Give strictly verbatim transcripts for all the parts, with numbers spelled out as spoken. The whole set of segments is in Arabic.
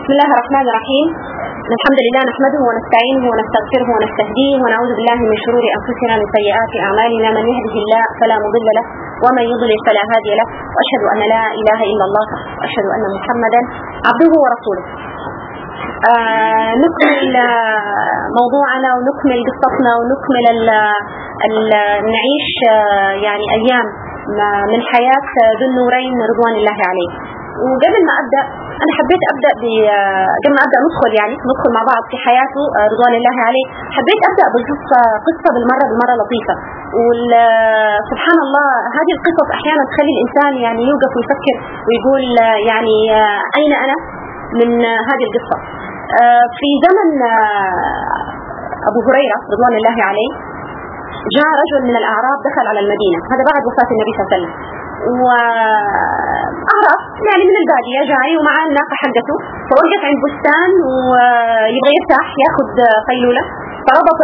بسم الله الرحمن الرحيم. الحمد لله نحمده ونستعينه ونستغفره ونستهديه ونعوذ بالله من شرور أنفسنا من سيئات أعمالنا، من يهده الله فلا مضل له ومن يضلل فلا هادي له، وأشهد أن لا إله إلا الله وأشهد أن محمدا عبده ورسوله. آه نكمل موضوعنا ونكمل قصتنا ونكمل ال ال نعيش آه يعني أيام من حياة ذو النورين رضوان الله عليه. وقبل ما أبدأ أنا حبيت أبدأ قبل ما أبدأ ندخل يعني ندخل مع بعض في حياته رضوان الله عليه، حبيت أبدأ بالقصة قصة بالمرة بالمرة لطيفة. وسبحان الله هذه القصص أحيانا تخلي الإنسان يعني يوقف ويفكر ويقول يعني أين أنا من هذه القصة. في زمن أبو هريرة رضوان الله عليه جاء رجل من الأعراب دخل على المدينة، هذا بعد وفاة النبي صلى الله عليه وسلم، وأعرف يعني من البادية جاي ومعاه الناقة حقته، فوقف عند بستان ويبغى يرتاح ياخذ قيلولة، فربط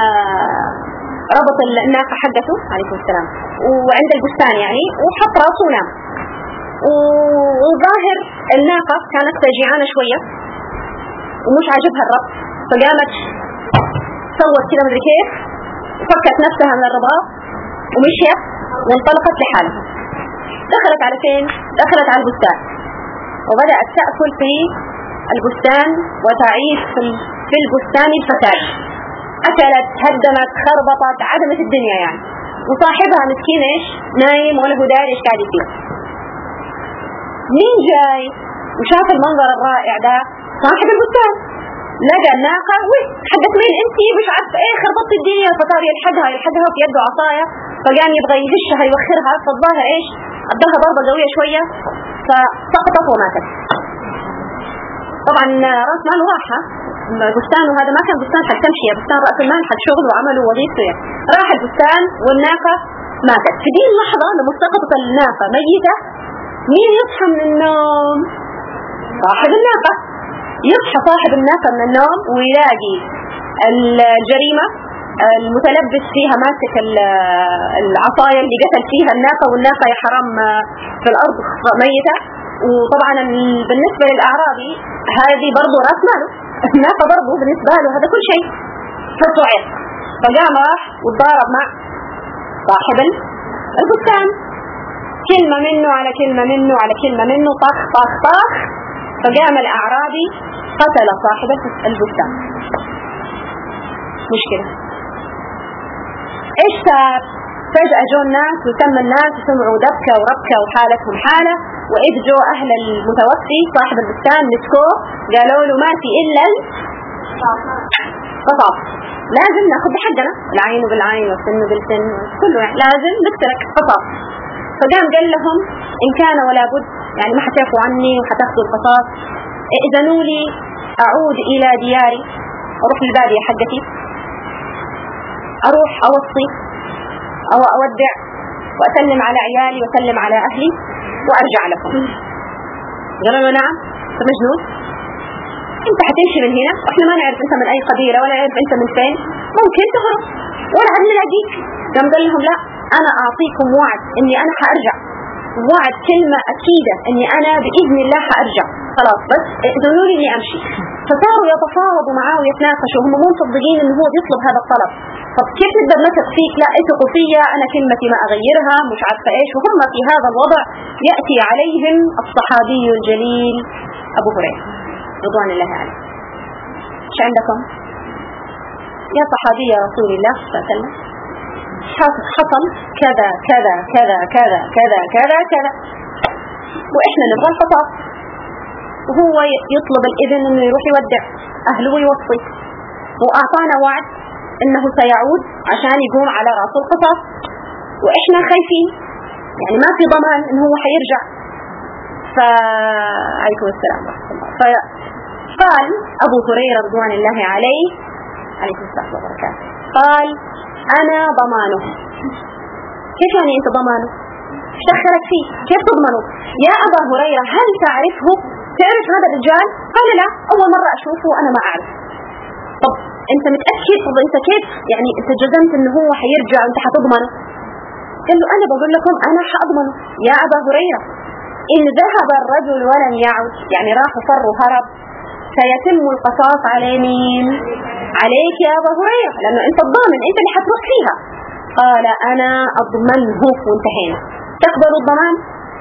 ربط الناقة حقته عليه السلام وعند البستان يعني، وحط راسه ونام. وظاهر الناقة كانت جيعانة شوية ومش عاجبها الربط، فقامت سوت كده مدري كيف وفكت نفسها من الرباط ومشيت وانطلقت لحالها. دخلت على فين؟ دخلت على البستان وبدأت تأكل في البستان وتعيش في البستان الفساد. أكلت هدمت خربطت عدمت الدنيا يعني، وصاحبها مسكين ايش؟ نايم ولا هو داري ايش قاعد يصير. مين جاي وشاف المنظر الرائع ده؟ صاحب البستان. لقى الناقة حقت مين انتي مش عارفه ايه، خربطت الدنيا، فصار يلحقها يلحقها في يده عصايه، فقام يبغى يهشها يوخرها، فالظاهر ايش؟ اداها ضربه قويه شويه فسقطت وماتت. طبعا راس مال راحه بستانه، هذا ما كان بستان حق تمشي، بستان راس المال حق شغله وعمله ووظيفته يعني. راح البستان والناقه ماتت. في دي اللحظه لما سقطت الناقه ميته، مين يصحى من النوم؟ صاحب الناقه. يصحى صاحب الناقة من النوم ويلاقي الجريمة المتلبس فيها ماسك العصاية اللي قتل فيها الناقة، والناقة يا حرام في الأرض ميتة. وطبعا بالنسبة للأعرابي هذه برضو رأس ماله، الناقة برضو بالنسبة له هذا كل شيء، فصعد فقام راح وتضارب مع صاحب البستان، كلمة منه على كلمة منه على كلمة منه، طخ طخ طخ، فقام الأعرابي قتل صاحب البستان. مشكلة ايش صار؟ فجأة جو الناس وتم الناس وسمعوا دبكة وربكة وحالتهم حالة، وإذ جو أهل المتوفي صاحب البستان مسكوه قالوا له ما في إلا القصاص، لازم ناخذ بحقنا، العين بالعين والسن بالسن كله يعني لازم نقتلك قصاص. فقام قال لهم إن كان ولا بد يعني ما حتعفوا عني وحتاخذوا القصاص، ائذنوا لي أعود إلى دياري، أروح للبادية حقتي، أروح أوصي أو أودع وأسلم على عيالي وأسلم على أهلي وأرجع لكم. قالوا له نعم، أنت مجنون، أنت حتمشي من هنا وإحنا ما نعرف أنت من أي قبيلة ولا نعرف أنت من فين، ممكن تهرب ولا عاد نلاقيك. قام قال لهم لا، أنا أعطيكم وعد إني أنا حأرجع، وعد كلمة أكيدة إني أنا بإذن الله حأرجع، خلاص بس ائذنوا لي إني أمشي. فصاروا يتفاوضوا معاه ويتناقشوا، هم مو مصدقين إنه هو بيطلب هذا الطلب. طب كيف نقدر نثق فيك؟ لا اثقوا فيا، أنا كلمتي ما أغيرها، مش عارفة إيش. وهم في هذا الوضع يأتي عليهم الصحابي الجليل أبو هريرة رضوان الله عليه. إيش عندكم؟ يا صحابي يا رسول الله صلى الله عليه وسلم، حصل كذا كذا كذا كذا كذا كذا كذا وإحنا نبغى القصاص، وهو يطلب الإذن إنه يروح يودع أهله ويوصي، وأعطانا وعد إنه سيعود عشان يقوم على رأس القصاص، وإحنا خايفين يعني ما في ضمان إنه هو حيرجع. فعليكم السلام ورحمة الله. فقال أبو هريرة رضوان الله عليه عليه الصلاة والسلام قال أنا ضمانه. كيف يعني أنت ضمانه؟ ايش دخلك فيه؟ كيف تضمنه؟ يا أبا هريرة هل تعرفه؟ تعرف هذا الرجال؟ قال لا، أول مرة أشوفه وأنا ما أعرف. طب أنت متأكد؟ طب أنت كيف يعني أنت جزمت إنه هو حيرجع وأنت حتضمنه؟ قال له أنا بقول لكم أنا حأضمنه يا أبا هريرة. إن ذهب الرجل ولم يعد، يعني راح فر وهرب سيتم القصاص على مين؟ عليك يا أبا هريرة، لأنه أنت الضامن، أنت اللي حتروح فيها. قال أنا أضمنه، وانتهينا. تقبل الضمان؟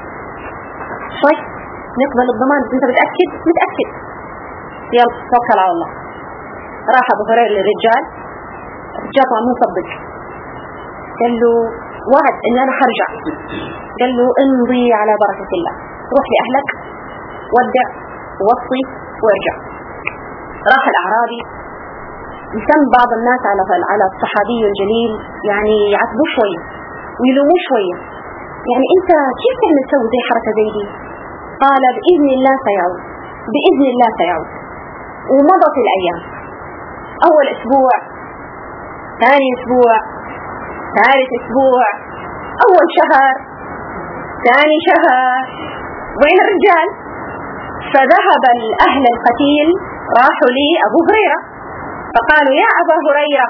طيب نقبل الضمان، أنت متأكد؟ متأكد. يلا توكل على الله. راح أبو هريرة للرجال، الرجال طبعا مو مصدق، قال له وعد إن أنا حرجع. قال له امضي على بركة الله، روح لأهلك ودع ووصي وارجع. راح الأعرابي، يسم بعض الناس على على الصحابي الجليل، يعني يعاتبوه شوية ويلوموه شوية، يعني أنت كيف تعمل تسوي زي حركة زي دي؟ قال بإذن الله سيعود، بإذن الله سيعود. ومضت الأيام، أول أسبوع، ثاني أسبوع، ثالث أسبوع، أول شهر، ثاني شهر، وين الرجال؟ فذهب الأهل القتيل راحوا لي أبو هريرة، فقالوا يا أبا هريرة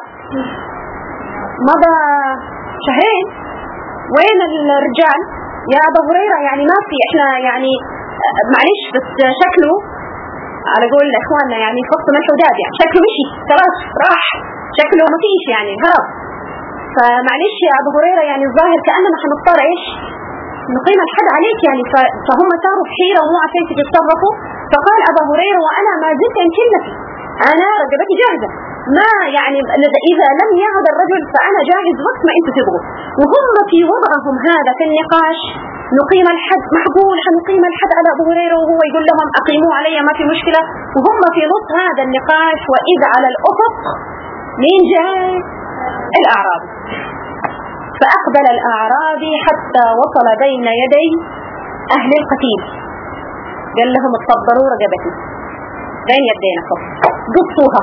مضى شهرين، وين الرجال يا أبا هريرة؟ يعني ما في، إحنا يعني معلش بس شكله على قول إخواننا يعني فص ملح وداب، يعني شكله مشي خلاص راح، شكله ما فيش يعني هرب. فمعلش يا أبو هريرة يعني الظاهر كأننا حنضطر إيش نقيم الحد عليك يعني. فهم صاروا في حيرة ومو عارفين يتصرفوا. فقال أبا هريرة وأنا ما زلت إن كلتي، أنا رقبتي جاهزة، ما يعني إذا لم يعد الرجل فأنا جاهز وقت ما أنتوا تبغوا. وهم في وضعهم هذا في النقاش، نقيم الحد، معقول حنقيم الحد على أبو هريرة وهو يقول لهم أقيموا علي ما في مشكلة، وهم في نص هذا النقاش. وإذ على الأفق مين جاي؟ الأعرابي. فأقبل الأعرابي حتى وصل بين يدي أهل القتيل، قال لهم اتفضلوا رقبتي بين يدينكم قصوها.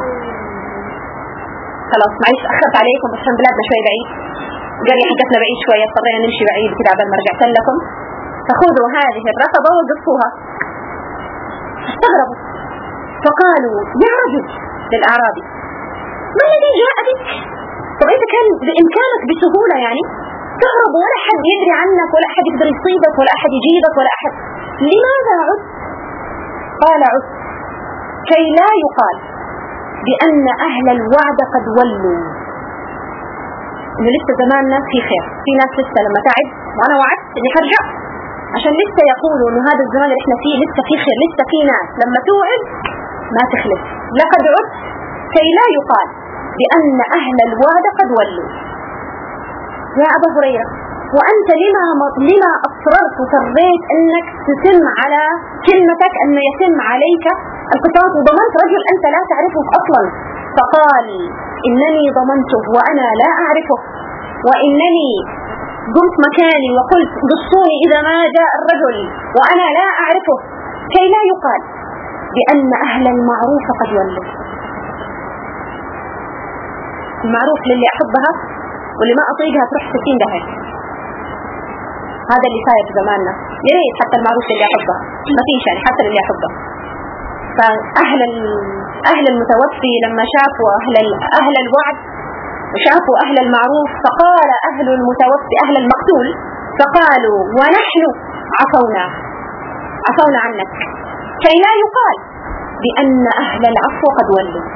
خلاص معيش أخذت عليكم، بس عشان بلادنا شوي بعيد، قرية حقتنا بعيد شوية، اضطرينا نمشي بعيد كده عبال ما رجعت لكم، فخذوا هذه الرقبة وقصوها. استغربوا فقالوا يا رجل للأعرابي ما الذي جاء بك؟ طب انت كان بإمكانك بسهولة يعني تهرب ولا حد يدري عنك ولا أحد يقدر يصيبك ولا أحد يجيبك ولا أحد، لماذا عد؟ قال عد كي لا يقال بأن أهل الوعد قد ولوا، إنه لسه زماننا في خير، في ناس لسه لما تعد وأنا وعدت إني هرجع، عشان لسه يقولوا إنه هذا الزمان اللي إحنا فيه لسه في خير، لسه في ناس لما توعد ما تخلف. لقد عد كي لا يقال بأن أهل الوعد قد ولوا. يا أبا هريرة وأنت لما لما أصررت وصريت أنك تتم على كلمتك أن يتم عليك القصاص وضمنت رجل أنت لا تعرفه أصلا؟ فقال إنني ضمنته وأنا لا أعرفه، وإنني قمت مكاني وقلت قصوني إذا ما جاء الرجل وأنا لا أعرفه، كي لا يقال بأن أهل المعروف قد ولوا. المعروف للي أحبها واللي ما أطيقها تروح ستين دهر، هذا اللي صاير في زماننا. يا ريت حتى المعروف اللي أحبها ما فيش يعني، حتى اللي أحبها. فأهل أهل المتوفي لما شافوا أهل أهل الوعد وشافوا أهل المعروف، فقال أهل المتوفي أهل المقتول فقالوا ونحن عفونا عفونا عنك، كي لا يقال بأن أهل العفو قد ولوا.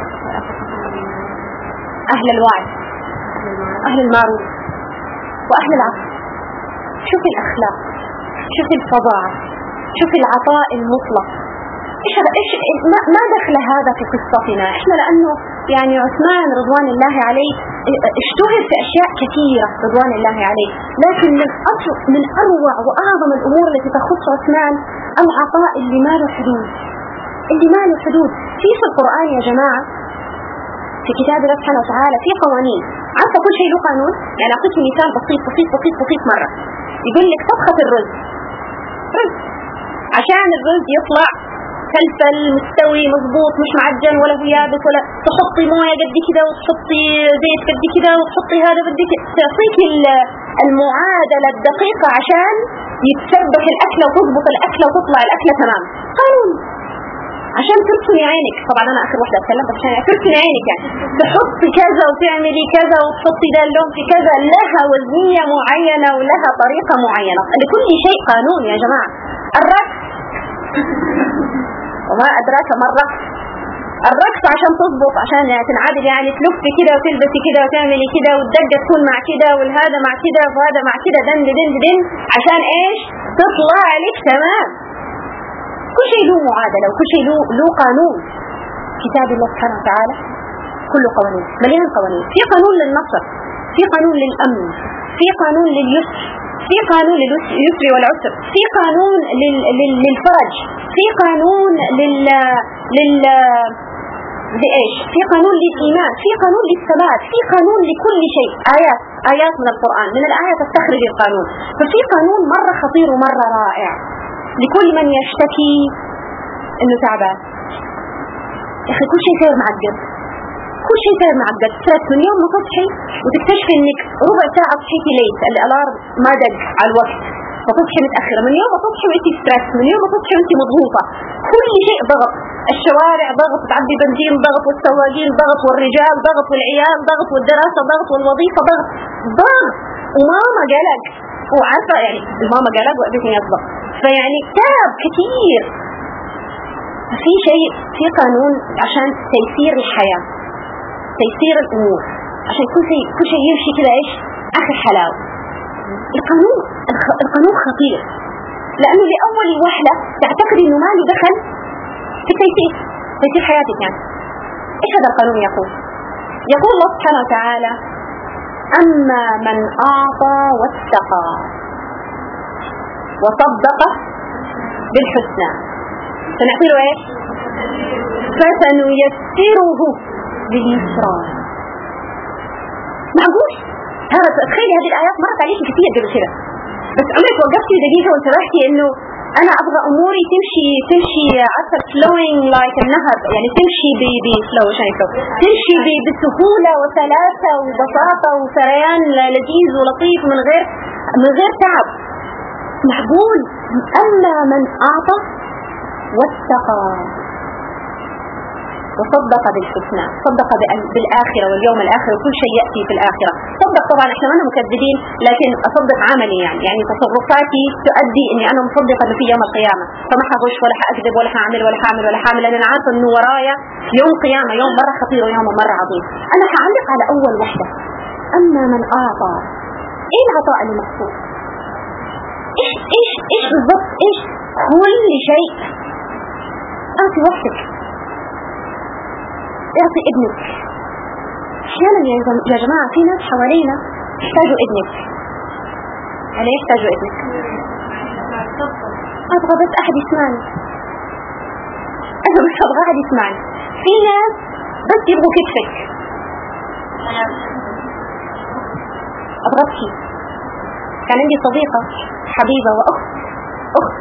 أهل الوعد، أهل المعروف، وأهل العفو. شوف الأخلاق، شوف الفظاعة، شوف العطاء المطلق. إيش إيش ما, ما دخل هذا في قصتنا إحنا؟ لأنه يعني عثمان رضوان الله عليه اشتهر في أشياء كثيرة رضوان الله عليه، لكن من أصل من أروع وأعظم الأمور التي تخص عثمان العطاء اللي ما له حدود، اللي ما له حدود. في في القرآن يا جماعة في كتاب الله سبحانه وتعالى في قوانين، عارفة كل شيء له قانون. يعني أعطيك مثال بسيط بسيط بسيط بسيط مرة، يقول لك طبخة الرز، رز عشان الرز يطلع فلفل مستوي مضبوط مش معجن ولا هو يابس، ولا تحطي مويه قد كده وتحطي زيت قد كده وتحطي هذا بدك، تعطيك المعادله الدقيقه عشان يتسبك الاكله وتضبط الاكله وتطلع الاكله تمام. قانون عشان ترسمي عينك. طبعا انا اخر واحده اتكلم بس عشان ترسمي عينك، يعني تحطي كذا وتعملي كذا وتحطي ده اللون في كذا، لها وزنيه معينه ولها طريقه معينه، لكل شيء قانون يا جماعه. الرز وما أدراك ما الرقص. الرقص عشان تضبط، عشان يعني تنعدل، يعني تلفي كده وتلبسي كده وتعملي كده والدقة تكون مع كده والهذا مع كده وهذا مع كده دن دن دن عشان ايش؟ تطلع لك تمام. كل شيء له معادلة وكل شيء له له قانون. كتاب الله سبحانه وتعالى كله قوانين، مليان قوانين. في قانون للنصر، في قانون للأمن، في قانون لليسر، في قانون لليسر والعسر، في قانون لل... لل... للفرج، في قانون لل لل لإيش؟ في قانون للإيمان، في قانون للثبات، في قانون لكل شيء. آيات آيات من القرآن، من الآية تستخرج القانون. ففي قانون مرة خطير ومرة رائع لكل من يشتكي إنه تعبان. يا أخي كل شيء صار معقد، كل شيء صار معقد. ثلاث من يوم ما تصحي وتكتشفي إنك ربع ساعة صحيتي ليت، الألارم ما دق على الوقت، فتصحي متأخرة. من يوم ما تصحي وإنتي ستريس، من يوم ما تصحي وإنتي مضغوطة. كل شيء ضغط، الشوارع ضغط، تعبي بنزين ضغط، والسواقين ضغط، والرجال ضغط، والعيال ضغط، والدراسة ضغط، والوظيفة ضغط ضغط، وماما قلق، وعارفة يعني الماما قلق وابني يصبر، فيعني تعب كثير. في شيء، في قانون عشان تيسير الحياة، تيسير الأمور، عشان كل شيء كل شيء يمشي كذا إيش آخر حلاوة. القانون القانون خطير، لأنه لأول وهلة تعتقد إنه ما له دخل في تيسير تيسير حياتك. يعني إيش هذا القانون يقول؟ يقول الله سبحانه وتعالى: أما من أعطى واتقى وصدق بالحسنى فنعطيه إيش؟ فسنيسره لليسرى. معقول؟ هذا تخيلي هذه الآيات مرت عليك كثير قبل كده، بس عمرك وقفتي دقيقة وانتبهتي إنه أنا أبغى أموري تمشي تمشي عارفة flowing like النهر، يعني تمشي ب ب flow شايفه تمشي ب بسهولة وسلاسة وبساطة وسريان لذيذ ولطيف من غير من غير تعب. معقول؟ أما من أعطى واتقى وصدق بالحسنى، صدق بالآخرة واليوم الآخر وكل شيء يأتي في الآخرة. صدق طبعا احنا ما مكذبين، لكن أصدق عملي، يعني يعني تصرفاتي تؤدي إني أنا مصدقة إنه في يوم القيامة، فما حغش ولا حأكذب ولا حأعمل ولا حأعمل ولا حأعمل، لأن أنا عارفة إنه ورايا يوم قيامة، يوم مرة خطير ويوم مرة عظيم. أنا حعلق على أول وحدة، أما من أعطى. إيه العطاء المقصود؟ إيش إيش إيش بالضبط؟ إيش كل شيء؟ أعطي وقتك، اعطي ابنك. احيانا يا جماعة في ناس حوالينا يحتاجوا ابنك. على يحتاجوا ابنك؟ ابغى بس احد يسمعني، انا بس ابغى احد يسمعني. في ناس بس يبغوا كتفك. ابغى كان عندي صديقة حبيبة واخت اخت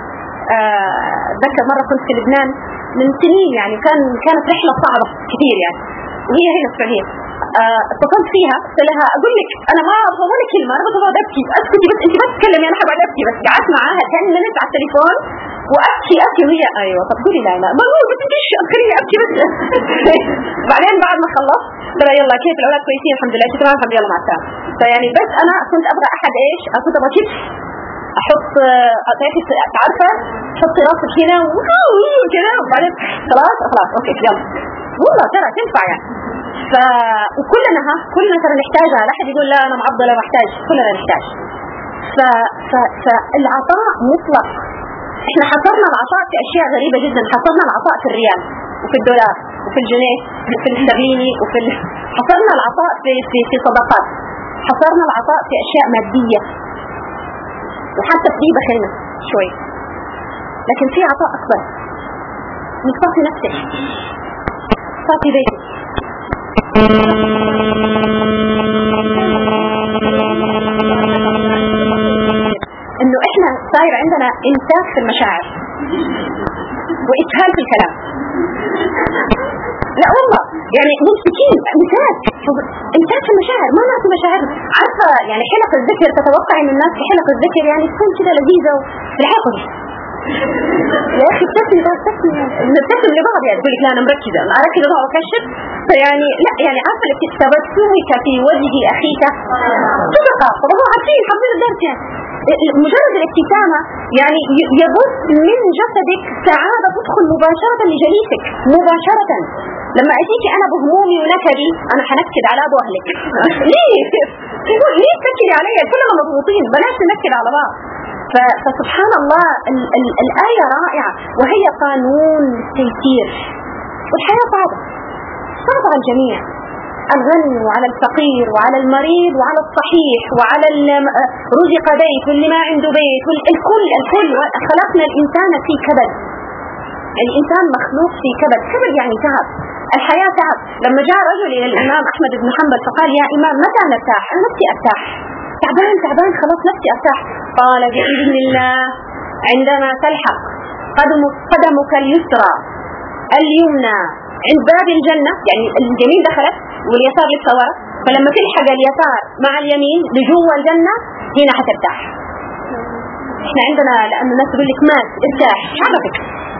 ذكر مرة كنت في لبنان من سنين، يعني كان كانت رحلة صعبة كثير يعني، وهي هنا في السعودية. اتصلت فيها قلت لها اقول لك انا ما ابغى ولا كلمة، انا بس ابغى ابكي، اسكتي بس انت بس تكلمي انا حابة ابكي. بس قعدت معاها عشر دقايق على التليفون وابكي ابكي وهي ايوه طب قولي لا لا ما هو بس انت ايش خليني ابكي بس. بعدين بعد ما خلصت قلت يلا كيف الاولاد كويسين الحمد لله تمام الحمد لله مع السلامة. فيعني بس انا كنت ابغى احد ايش، كنت ابغى كتف احط تعرفه تحطي راسك هنا وكذا وبعدين خلاص خلاص اوكي يلا والله ترى تنفع يعني. ف وكلنا ها كلنا ترى نحتاجها، لا احد يقول لا انا معضله محتاج، كلنا نحتاج. ف... ف... فالعطاء مطلق. احنا حصرنا العطاء في اشياء غريبه جدا، حصرنا العطاء في الريال وفي الدولار وفي الجنيه وفي الاسترليني وفي ال... حصرنا العطاء في في في صدقات، حصرنا العطاء في اشياء ماديه وحتى في ديبة خلنا شوي. لكن في عطاء أكبر، انك تعطي نفسك، تعطي بيتك. انه احنا صاير عندنا انتاج في المشاعر وإسهال في الكلام. لا والله يعني ممسكين انتاج انتاج في المشاعر، ما نعطي مشاعر. عارفة يعني حلق الذكر، تتوقع ان الناس في حلق الذكر يعني تكون كده لذيذة والعقل يا اخي بتسمي بقى بتسمي بتسمي لبعض، يعني تقول لك لا انا مركزة انا اركز بقى واكشف. فيعني لا يعني عارفة اللي بتتبسمك في وجه اخيك صدقة. طب هو عارفين حافظين الدرس يعني مجرد الابتسامة يعني يبث من جسدك سعادة تدخل مباشرة لجليسك مباشرة. لما أجيك أنا بهمومي ونكدي أنا حنكد على أبو أهلك ليه؟ تقول ليه تنكدي علي؟ كلنا مضغوطين، بلاش ننكد على بعض. فسبحان الله ال ال الآية رائعة، وهي قانون التيسير. والحياة صعبة صعبة على الجميع، الغني وعلى الفقير وعلى المريض وعلى الصحيح وعلى رزق بيت واللي ما عنده بيت، الكل الكل خلقنا الإنسان في كبد. الإنسان مخلوق في كبد، كبد يعني تعب، الحياة تعب. لما جاء رجل إلى الإمام أحمد بن حنبل فقال يا إمام متى نرتاح؟ أنا نفسي أرتاح، تعبان تعبان خلاص نفسي أرتاح. قال بإذن الله عندما تلحق قدمك, قدمك اليسرى اليمنى عند باب الجنة، يعني اليمين دخلت واليسار لسه ورا، فلما تلحق اليسار مع اليمين لجوه الجنة هنا حترتاح. احنا عندنا لأن الناس تقول لك مات ارتاح، حركك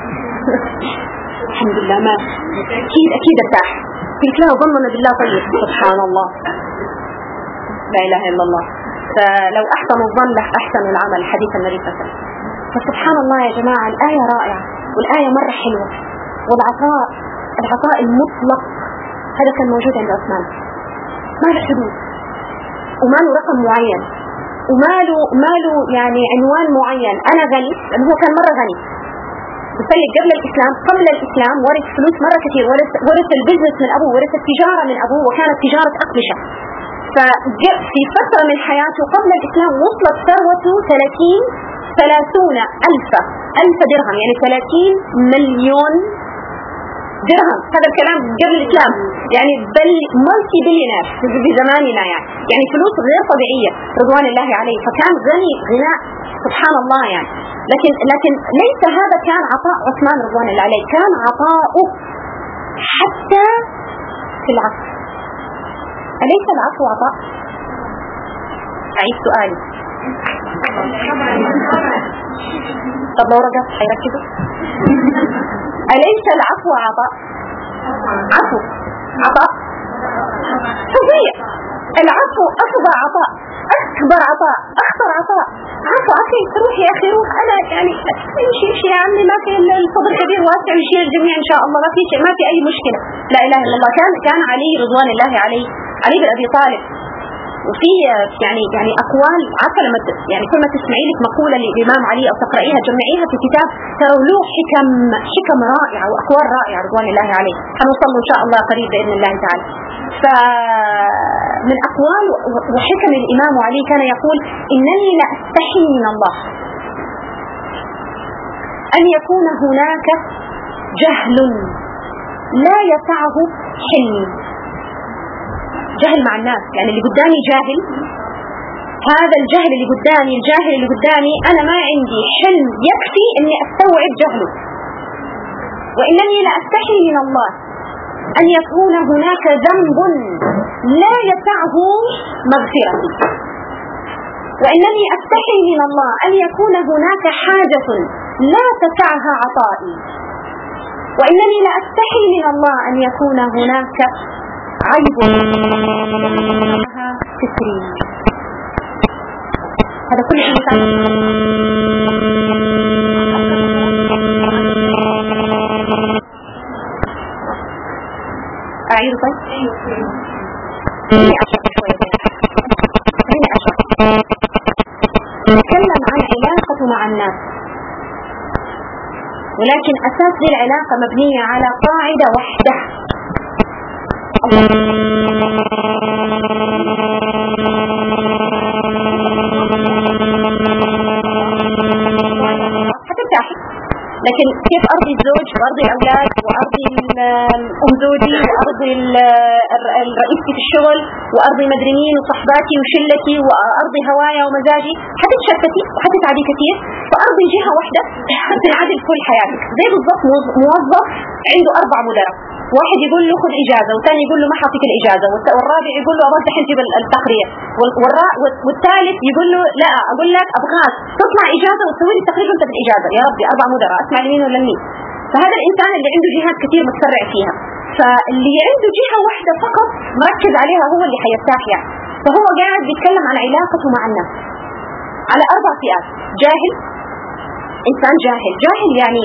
الحمد لله مات أكيد أكيد ارتاح، قلت لا ظننا بالله طيب. سبحان الله لا إله إلا الله. فلو أحسن الظن أحسن العمل، حديث النبي صلى الله عليه وسلم. فسبحان الله يا جماعة الآية رائعة، والآية مرة حلوة، والعطاء العطاء المطلق هذا كان موجود عند عثمان، ما له حدود وما له رقم معين وما له ما له يعني عنوان معين. أنا غني لأنه هو كان مرة غني، بسلك قبل الإسلام قبل الإسلام ورث فلوس مرة كثير، ورث ورث البزنس من أبوه، ورث التجارة من أبوه، وكانت تجارة أقمشة. ففي فترة من حياته قبل الإسلام وصلت ثروته ثلاثين ثلاثون ألف ألف درهم، يعني ثلاثين مليون درهم. هذا الكلام قبل الإسلام، يعني بل مالتي بليونير في زماننا، يعني يعني فلوس غير طبيعية رضوان الله عليه. فكان غني غناء سبحان الله يعني. لكن لكن ليس هذا كان عطاء عثمان رضوان الله عليه، كان عطاؤه حتى في العفو. أليس العفو عطاء؟ أعيد سؤالي. طب لو رجعت حيركزوا. أليس العفو عطاء؟ عفو عطاء فظيع. العفو أفضل عطاء، أكبر عطاء، أخطر عطاء. عفو أخي روح يا أخي روح، أنا يعني امشي امشي يا عمي، ما في الفضل كبير واسع ويشيل الجميع إن شاء الله، ما في شيء، ما في أي مشكلة. لا إله إلا الله. كان كان علي رضوان الله عليه، علي بن أبي طالب. وفي يعني يعني أقوال عارفة لما يعني كل ما تسمعي لك مقولة للإمام علي أو تقرأيها جمعيها في كتاب، ترى له حكم حكم رائعة وأقوال رائعة رضوان الله عليه. حنوصل إن شاء الله قريب بإذن الله تعالى. فمن أقوال وحكم الإمام علي كان يقول إنني لا أستحي من الله أن يكون هناك جهل لا يسعه حلمي. جهل مع الناس، يعني اللي قدامي جاهل، هذا الجهل اللي قدامي الجاهل اللي قدامي أنا ما عندي حلم يكفي أني أستوعب جهله. وإنني لا أستحي من الله أن يكون هناك ذنب لا يسعه مغفرتي، وإنني أستحي من الله أن يكون هناك حاجة لا تسعها عطائي، وإنني لا أستحي من الله أن يكون هناك عيب فكري. هذا كل شيء أعيد طيب خليني أشرح شوية خليني أشرح نتكلم عن علاقة مع الناس، ولكن أساس ذي العلاقة مبنية على قاعدة واحدة. حترتاحي، لكن كيف أرضي الزوج وأرضي الأولاد وأرضي الأم زوجي وأرضي الرئيسي في الشغل وأرضي مدري مين وصحباتي وشلتي وأرضي هوايا ومزاجي، حتتشتتي وحتتعبي كثير. فأرضي جهة واحدة تنعدل كل حياتك. زي بالضبط موظف عنده أربع مدراء، واحد يقول له خذ إجازة، والثاني يقول له ما حاطيك الإجازة، والرابع يقول له أبغى تحجب التقرير، والثالث يقول له لا أقول لك أبغاك تطلع إجازة وتسوي لي التقرير وأنت بالإجازة. يا ربي أربع مدراء، أسمع لمين ولا لمين؟ فهذا الإنسان اللي عنده جهات كثير متسرع فيها، فاللي عنده جهة واحدة فقط مركز عليها هو اللي حيرتاح يعني. فهو قاعد بيتكلم عن علاقته مع الناس. على أربع فئات. جاهل، إنسان جاهل. جاهل يعني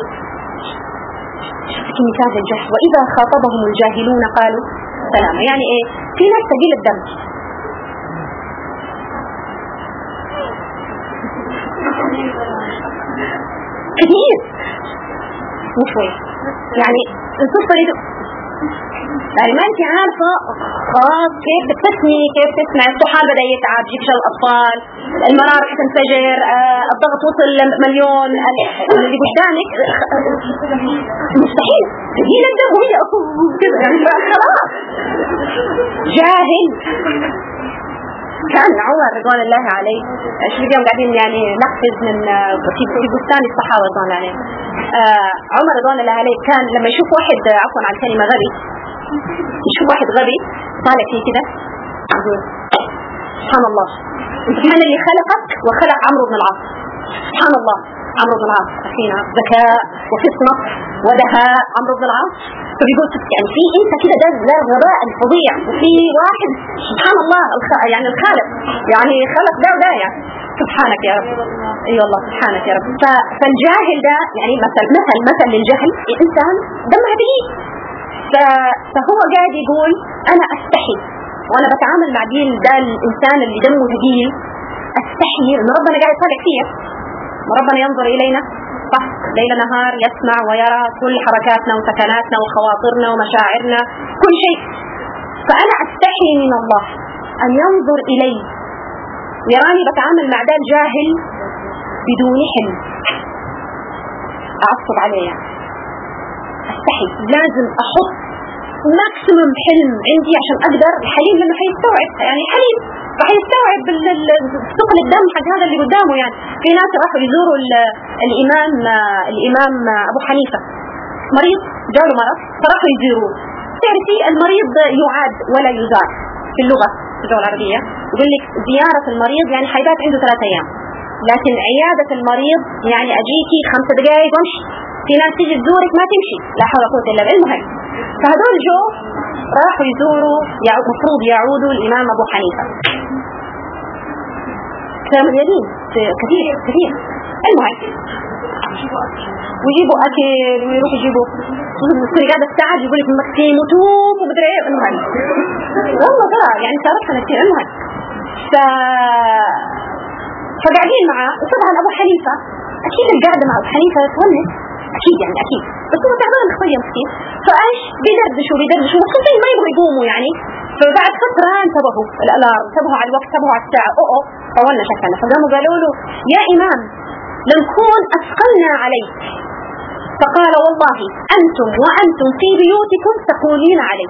في مثال الجهل، وإذا خاطبهم الجاهلون قالوا سلاما. يعني إيه؟ في ناس ثقيل الدم، كثير مو شوي، يعني القصة يعني ما انت عارفة خلاص كيف بتسمي، كيف تسمع الطحال بدأ يتعب، يفشل الأطفال، المرار حتنفجر، آه الضغط وصل لمليون، اللي قدامك مستحيل تجينا الدم وهي كذا يعني خلاص. جاهل. كان عمر رضوان الله عليه ايش اليوم قاعدين يعني نقفز من في في بستان الصحابة رضوان الله عليه. آه عمر رضوان الله عليه كان لما يشوف واحد عفوا على الكلمة غبي، يشوف واحد غبي طالع فيه كده يقول سبحان الله، سبحان اللي خلقك وخلق عمرو بن العاص. سبحان الله، عمرو بن العاص أخينا ذكاء وفطنة ودهاء عمرو بن العاص. فبيقول يعني في انت كده ده لا غباء الفظيع، وفي واحد سبحان الله الخ... يعني الخالق يعني خلق ده وده يعني سبحانك يا رب. اي والله سبحانك يا رب. ف... فالجاهل ده يعني مثل مثل مثل للجهل انسان دمها تقيل. ف... فهو قاعد يقول انا استحي وانا بتعامل مع دين ده الانسان اللي دمه ثقيل، استحي ان ربنا قاعد يطالع فيا، وربنا ينظر الينا صح ليل نهار، يسمع ويرى كل حركاتنا وسكناتنا وخواطرنا ومشاعرنا كل شيء. فأنا أستحي من الله أن ينظر إلي يراني بتعامل مع ده الجاهل بدون حلم أعصب عليه. يعني أستحي، لازم أحط ماكسيمم حلم عندي عشان أقدر. الحليم لما حيستوعب يعني حليم راح يستوعب ثقل الدم حق هذا اللي قدامه. يعني في ناس راحوا يزوروا الإمام الإمام أبو حنيفة مريض جاله مرض فراحوا يزوروه. تعرفي المريض يعاد ولا يزار في اللغة في اللغة العربية، يقول لك زيارة المريض يعني حيبات عنده ثلاثة أيام، لكن عيادة المريض يعني أجيكي خمسة دقائق وامشي. في ناس تيجي تزورك ما تمشي، لا حول ولا قوة إلا بالله. المهم فهذول جو راحوا يزوروا مفروض يعودوا الإمام أبو حنيفة. كلام اليدين كثير كثير. المهم ويجيبوا أكل ويروحوا يجيبوا تكوني قاعدة الساعة يقول لك مكتين وتوب ومدري إيه. المهم والله ترى يعني صارتنا كثير. المهم ف فقاعدين معاه وطبعا أبو حنيفة أكيد القعدة مع أبو حنيفة تونس أكيد يعني أكيد، بس هو تعبان شوية مسكين. فإيش بيدردشوا بيدردشوا مبسوطين ما يبغوا يقوموا يعني. فبعد فترة انتبهوا الألارم، انتبهوا على الوقت، انتبهوا على الساعة. أوه أوه طولنا شكلنا. فقاموا قالوا له يا إمام لنكون أثقلنا عليك. فقال والله أنتم وأنتم في بيوتكم تقولين علي.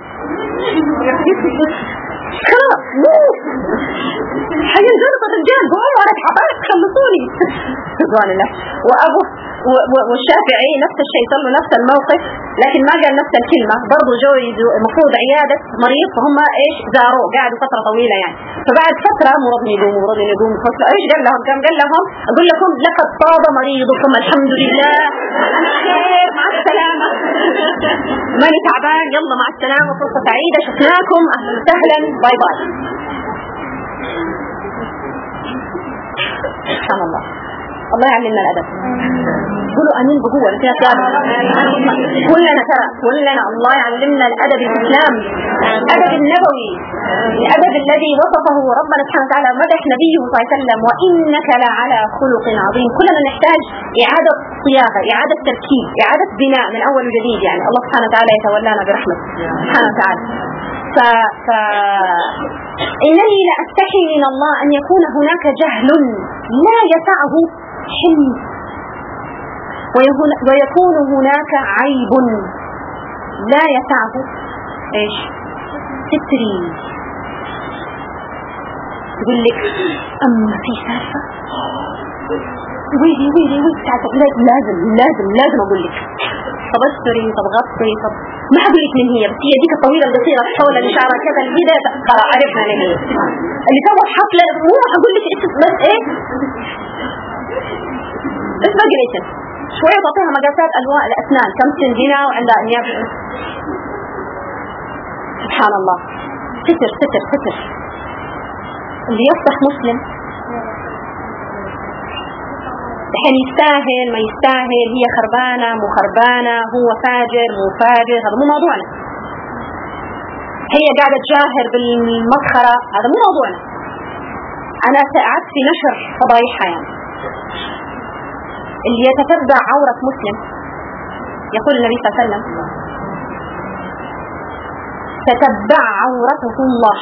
خلاص مو حينجرب الرجال قولوا أنا تعبانة خلصوني. رضوان الله. وأبو والشافعي نفس الشيء، صار له نفس الموقف لكن ما قال نفس الكلمة. برضو جو المفروض عيادة مريض فهم إيش زاروه قاعدوا فترة طويلة يعني. فبعد فترة مرض يقوموا مرض يقوموا فصل إيش قال لهم؟ كم قال لهم أقول لكم لقد طاب مريضكم الحمد لله خير مع السلامة ماني تعبان يلا مع السلامة فرصة سعيدة شفناكم أهلا وسهلا باي باي. سبحان الله. الله يعلمنا الأدب. قولوا أمين بقوة كده كلنا ترى كلنا الله يعلمنا الأدب الإسلامي، الأدب النبوي، الأدب الذي وصفه ربنا سبحانه وتعالى مدح نبيه صلى الله عليه وسلم وإنك لعلى خلق عظيم. كلنا نحتاج إعادة صياغة، إعادة تركيب، إعادة بناء من أول وجديد. يعني الله سبحانه وتعالى يتولانا برحمته سبحانه وتعالى. ف... ف... إنني لا أستحي من الله أن يكون هناك جهل لا يسعه حلم، ويكون هناك عيب لا يسعه إيش ستري. يقول لك أما في سالفة ويلي ويلي ويلي لازم لازم لازم أقول لك طب استري طب غطي طب ما أقول لك من هي، بس هي ديك الطويلة القصيرة حول الإشارة كذا الهدى خلاص عرفنا من هي. اللي سوى حفلة مو أقول لك بس إيه بس بقريت شوية تعطيها مقاسات ألوان الأسنان كم سن هنا وعندها أنياب. سبحان الله. ستر ستر ستر. اللي يفتح مسلم الحين يستاهل ما يستاهل، هي خربانة مو خربانة، هو فاجر مو فاجر، هذا مو موضوعنا. هي قاعدة تجاهر بالمسخرة، هذا مو موضوعنا. أنا ساعدت في نشر فضايحها. يعني اللي يتتبع عورة مسلم، يقول النبي صلى الله عليه وسلم: تتبع عورته الله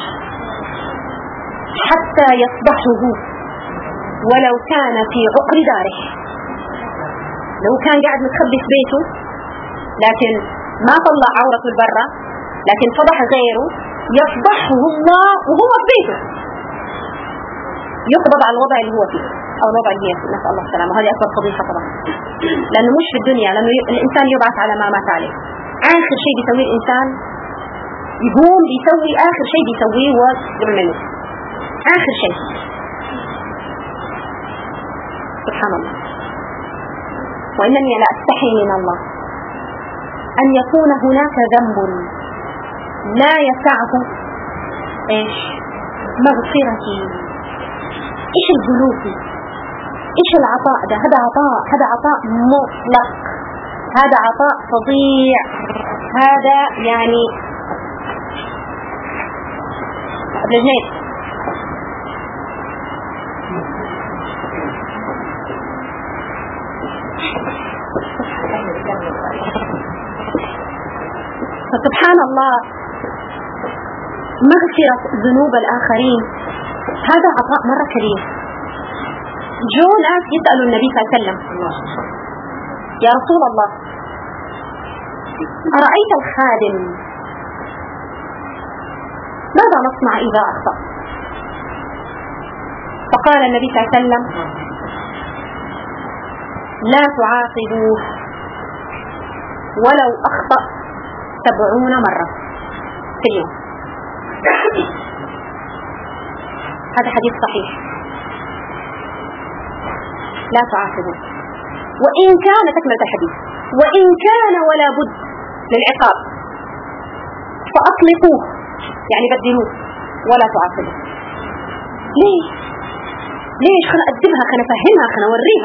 حتى يصبحه ولو كان في عقر داره. لو كان قاعد متخبي في بيته لكن ما طلع عورته البرة، لكن فضح غيره، يفضحه الله وهو في بيته، يقبض على الوضع اللي هو فيه أو الوضع اللي هي فيه، نسأل الله السلامة. وهذه أكبر فضيحة طبعا، لأنه مش في الدنيا، لأنه الإنسان يبعث على ما مات عليه. آخر شيء بيسويه الإنسان يقوم بيسوي آخر شيء بيسويه وقبل ما يموت، آخر شيء. سبحان الله. وإنني لا أستحي من الله أن يكون هناك ذنب لا يسعه إيش مغفرتي. إيش الذنوب؟ إيش العطاء ده؟ هذا عطاء، هذا عطاء مطلق، هذا عطاء فظيع، هذا يعني بالجنيه. فسبحان الله، مغفرة ذنوب الآخرين هذا عطاء مرة كبير. جو ناس يسألوا النبي صلى الله عليه وسلم: يا رسول الله، أرأيت الخادم ماذا نصنع إذا أخطأ؟ فقال النبي صلى الله عليه وسلم: لا تعاقبوه ولو أخطأ سبعون مرة في اليوم. هذا حديث صحيح. لا تعاقبوه، وإن كان تكملة الحديث، وإن كان ولا بد للعقاب فأطلقوه، يعني بدلوه ولا تعاقبوه. ليش؟ ليش؟ خلنا أدبها، خلنا أفهمها، خلنا أوريها.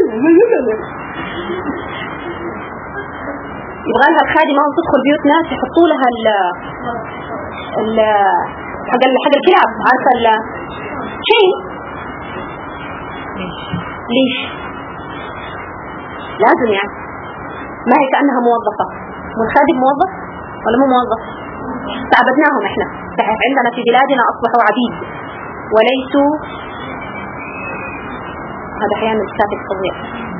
يبغى لها الخادمة تدخل بيوت ناس يحطوا لها ال ال حق حق الكلاب، عارفة ال شيء. ليش؟ لازم يعني ما هي كأنها موظفة. والخادم موظف ولا مو موظف؟ تعبدناهم احنا، عندنا في بلادنا أصبحوا عبيد وليسوا. هذا حيان الستاتيك فظيع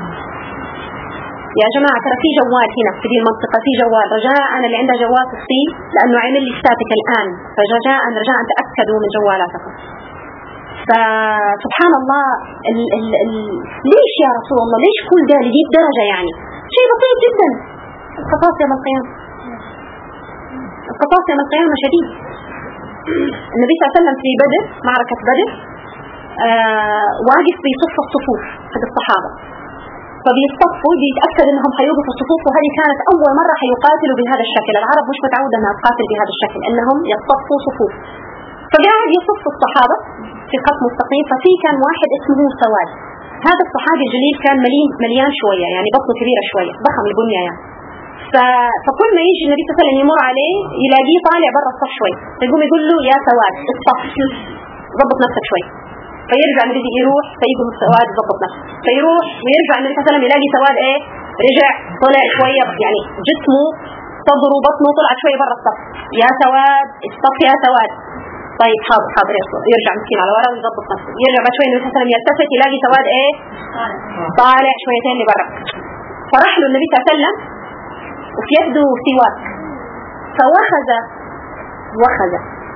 يا جماعة. ترى في جوال هنا في دي المنطقة، في جوال رجاء اللي عنده جوال تصيب، لأنه عمل لي ستاتيك الآن، فرجاء رجاء تأكدوا من جوالاتكم. فسبحان الله، ال ال ال ليش يا رسول الله؟ ليش كل ده لدي الدرجة؟ يعني شيء بسيط جدا. القصاص يوم القيامة، القصاص يوم القيامة شديد. النبي صلى الله عليه وسلم في بدر، معركة بدر، آه واقف بيصف الصفوف حق الصحابة، فبيصطفوا بيتأكد انهم حيوقفوا الصفوف. وهذه كانت اول مرة حيقاتلوا بهذا الشكل. العرب مش متعودة انها تقاتل بهذا الشكل، انهم يصطفوا صفوف. فقاعد يصف الصحابة في خط مستقيم. ففي كان واحد اسمه سواد. هذا الصحابي الجليل كان مليان مليان شوية، يعني بطنه كبيرة شوية، ضخم البنية يعني. فكل ما يجي النبي صلى الله عليه وسلم يمر عليه يلاقيه طالع برا الصف شوي، فيقوم يقول له: يا سواد الصف، ضبط نفسك شوي. فيرجع النبي يروح، فيقوم سواد ضبط نفسه، فيروح ويرجع النبي صلى الله عليه وسلم يلاقي سواد ايه، رجع طلع شوية، يعني جسمه صدره بطنه طلع شوية برا الصف. يا سواد الصف، يا سواد. طيب حاضر حاضر، يرجع مسكين على ورا ويضبط نفسه. يرجع بعد شوية النبي صلى الله عليه وسلم يلتفت يلاقي سواد ايه، طالع شويتين لبرا. فراح له النبي صلى الله عليه وسلم وفي يده سواك، فوخذ وخذ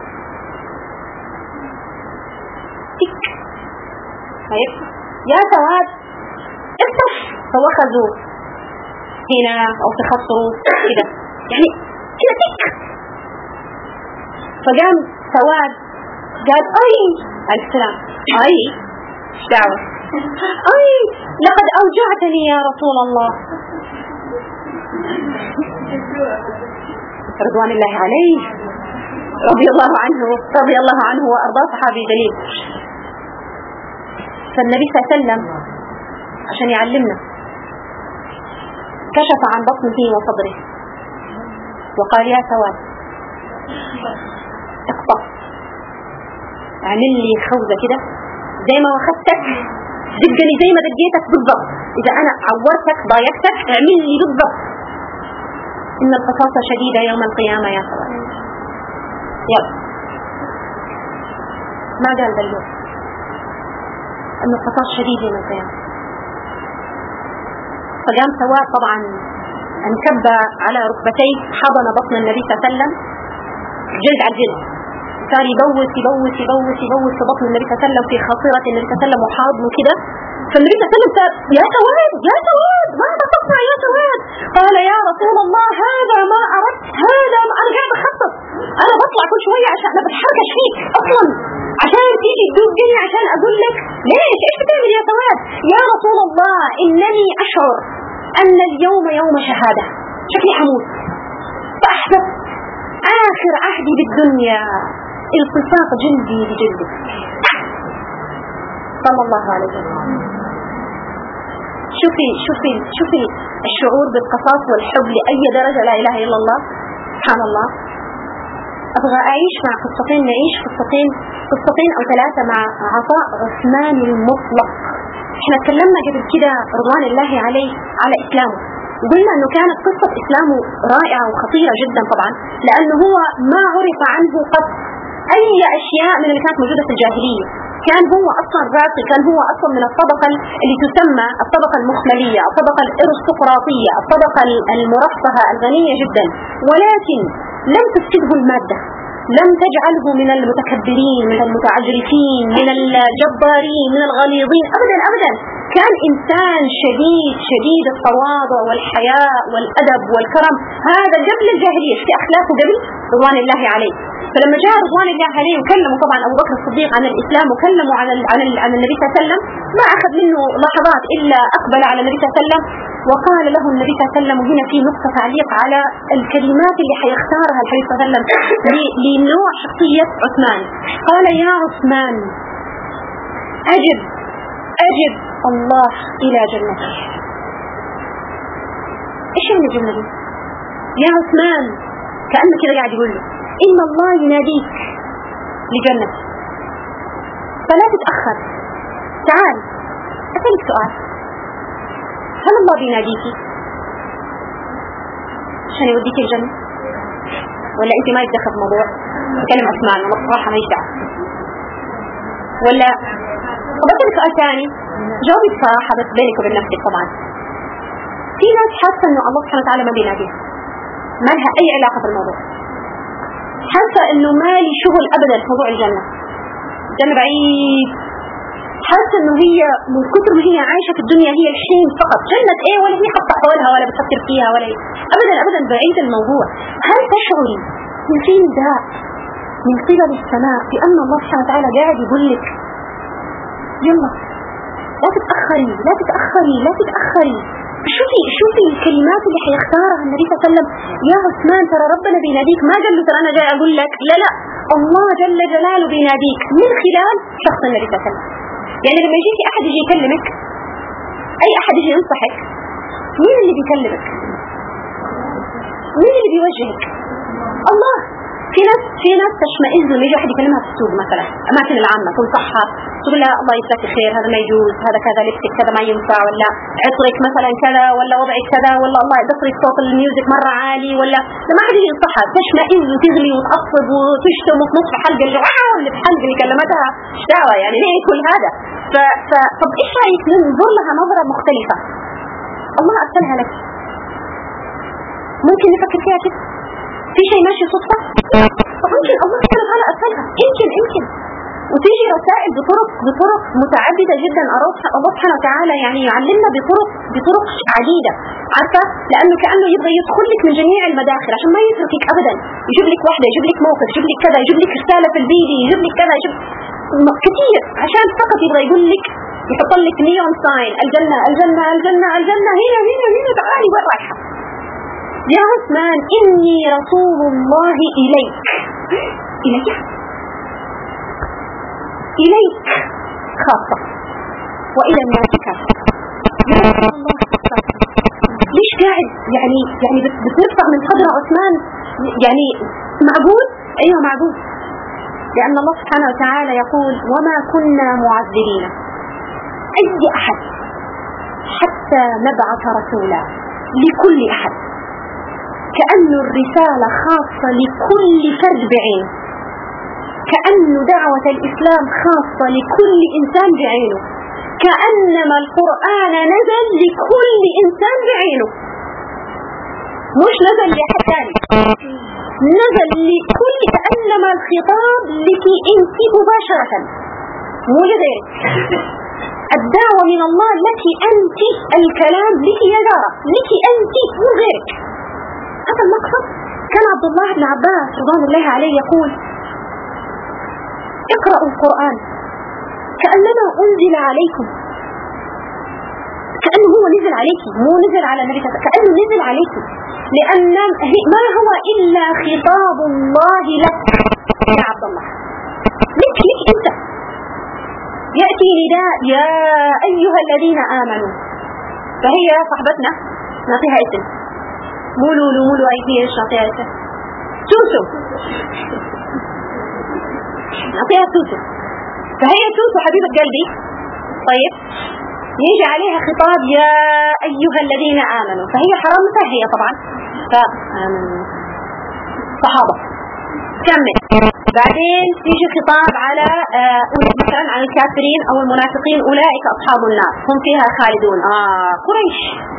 تك. طيب يا سواد افتح. فوخذوا هنا او في خصره كده، يعني كده تك. فقام سواد قال: اي عليه السلام، اي دعوة، اي لقد اوجعتني يا رسول الله رضوان الله عليه، رضي الله عنه رضي الله عنه وارضاه، صحابي جليل. فالنبي صلى الله عليه وسلم عشان يعلمنا. كشف عن بطنه وصدره وقال يا سواد اقطع، اعمل لي خوذة كده زي ما واخدتك، دقني زي ما دقيتك بالضبط، اذا انا عورتك ضايقتك اعمل لي بالضبط. ان القصاص شديدة يوم القيامة يا سواد. يلا ما قال ذا اليوم ان القصاص شديد يوم القيامة. فقام سواد طبعا انكب على ركبتيه، حضن بطن النبي صلى الله عليه وسلم جلد على جلد، صار يبوس يبوس يبوس يبوس في بطن النبي صلى الله عليه وسلم، في خاصرة النبي صلى الله عليه وسلم وحاضنه كده. فالنبي صلى الله عليه وسلم صار يا سواد يا سواد ماذا تصنع يا سواد؟ قال يا رسول الله هذا ما أردت، هذا ما أنا قاعد أخطط، أنا بطلع كل شوية عشان أنا بتحركش فيك أصلا عشان تيجي تدوقني عشان أقول لك ليش إيش بتعمل يا سواد؟ يا رسول الله إنني أشعر أن اليوم يوم شهادة، شكلي حمود، فأحببت آخر عهدي بالدنيا التصاق جلدي بجلدك صلى الله عليه وسلم. شوفي شوفي شوفي الشعور بالقصاص والحب لأي درجة، لا إله إلا الله سبحان الله. أبغى أعيش مع قصتين، نعيش قصتين قصتين أو ثلاثة مع عطاء عثمان المطلق. احنا تكلمنا قبل كده رضوان الله عليه على إسلامه، وقلنا أنه كانت قصة إسلامه رائعة وخطيرة جدا طبعا، لأنه هو ما عرف عنه قط أي أشياء من اللي كانت موجودة في الجاهلية. كان هو أصلا راقي، كان هو أصلا من الطبقة اللي تسمى الطبقة المخملية، الطبقة الأرستقراطية، الطبقة المرفهة الغنية جدا، ولكن لم تفسده المادة، لم تجعله من المتكبرين، من المتعجرفين، من الجبارين، من الغليظين، أبدا أبدا. كان إنسان شديد شديد التواضع والحياء والأدب والكرم، هذا قبل الجاهلية، في أخلاقه قبل رضوان الله عليه. فلما جاء رضوان الله عليه وكلموا طبعا أبو بكر الصديق عن الإسلام وكلموا عن عن عن النبي صلى الله عليه وسلم، ما أخذ منه لحظات إلا أقبل على النبي صلى الله عليه وسلم وقال له النبي صلى الله عليه وسلم. وهنا في نقطة تعليق على الكلمات اللي حيختارها النبي صلى الله عليه وسلم لنوع شخصية عثمان. قال يا عثمان أجب أجب الله إلى جنته. إيش يعني الجنة دي؟ يا عثمان كأنه كده قاعد يقول له إن الله يناديك لجنته فلا تتأخر. تعال أسألك سؤال، هل الله بيناديك عشان يوديك الجنة، ولا أنت ما يتدخل في موضوع كلمة عثمان أنا بصراحة ما يشدع، ولا وبسألك سؤال ثاني جاوبي بصراحة بس بينك وبين نفسك. طبعا في ناس حاسة إنه الله سبحانه وتعالى ما بيناديها، ما لها أي علاقة بالموضوع، حاسة إنه ما لي شغل أبدا في موضوع الجنة، الجنة بعيد، حاسة إنه هي من كثر ما هي عايشة في الدنيا هي الحين فقط، جنة إيه ولا هي حتى حولها ولا بتفكر فيها ولا هي. أبدا أبدا بعيد الموضوع. هل تشعري إن في نداء من قبل السماء بأن الله سبحانه وتعالى قاعد يقول لك يلا لا تتأخري لا تتأخري لا تتأخري؟ شوفي شوفي الكلمات اللي حيختارها النبي صلى الله عليه وسلم. يا عثمان ترى ربنا بيناديك، ما قال له ترى أنا جاي أقول لك، لا لا، الله جل جلاله بيناديك من خلال شخص النبي صلى الله عليه وسلم. يعني لما يجيك أحد يجي يكلمك، أي أحد يجي ينصحك، مين اللي بيكلمك؟ مين اللي بيوجهك؟ الله. في ناس في ناس تشمئز لما يجي أحد يكلمها في السوق مثلا، أماكن العامة تنصحها تقول لها الله يجزاك خير، هذا ما يجوز، هذا كذا، لبسك كذا ما ينفع، ولا عطرك مثلا كذا، ولا وضعك كذا، ولا الله يدخلك صوت الميوزك مرة عالي، ولا لما أحد يجي ينصحها تشمئز وتغلي وتعصب وتشتم وتنص في حلقة اللي واو اللي في حلقة اللي كلمتها ايش دعوة يعني ليه كل هذا؟ ف... ف... طب ايش رايك ننظر لها نظرة مختلفة؟ الله أرسلها لك، ممكن نفكر فيها كده؟ في شيء ماشي صدفة؟ طب ممكن الله سبحانه وتعالى أرسلها، يمكن يمكن وتيجي رسائل بطرق بطرق متعددة جدا. الله سبحانه وتعالى يعني يعلمنا بطرق بطرق عديدة، عارفة؟ لأنه كأنه يبغى يدخل لك من جميع المداخل عشان ما يتركك أبدا، يجيب لك واحدة، يجيب لك موقف، يجيب لك كذا، يجيب لك رسالة في الفيديو، يجيب لك كذا، يجيب كثير عشان فقط يبغى يقول لك، يحط لك نيون ساين الجنة الجنة الجنة الجنة، هنا هنا هنا تعالي وين رايحة؟ يا عثمان إني رسول الله إليك، إليك إليك خاصة وإلى الناس كافة. ليش قاعد يعني يعني بترفع من قدر عثمان؟ يعني معقول؟ ايوه معقول، لأن الله سبحانه وتعالى يقول وما كنا معذبين أي أحد حتى نبعث رسولا لكل أحد، كأن الرسالة خاصة لكل فرد بعينه، كأن دعوة الإسلام خاصة لكل إنسان بعينه، كأنما القرآن نزل لكل إنسان بعينه، مش نزل لأحد ثاني، نزل لكل، كأنما الخطاب لك أنت مباشرة مو لغيرك. الدعوة من الله لك أنت، الكلام لك يا جارة، لك أنت مو غيرك. هذا المقصد. كان عبد الله بن عباس رضوان الله عليه يقول اقرأوا القرآن كأنما أنزل عليكم، كأنه هو نزل عليك، مو نزل على النبي، كأنه نزل عليك، لأن ما هو إلا خطاب الله لك يا عبد الله، لك لك أنت. يأتي نداء يا أيها الذين آمنوا، فهي صاحبتنا نعطيها اسم، مو لولو مو لؤيتي، ايش نعطيها اسم؟ سوسو، نعطيها سوسو، فهي سوسو حبيبة قلبي. طيب يجي عليها خطاب يا أيها الذين آمنوا، فهي حرام هي طبعا فآمنوا صحابة. كمل. بعدين يجي خطاب على آه مثلا عن الكافرين أو المنافقين، أولئك أصحاب النار هم فيها خالدون، آه قريش.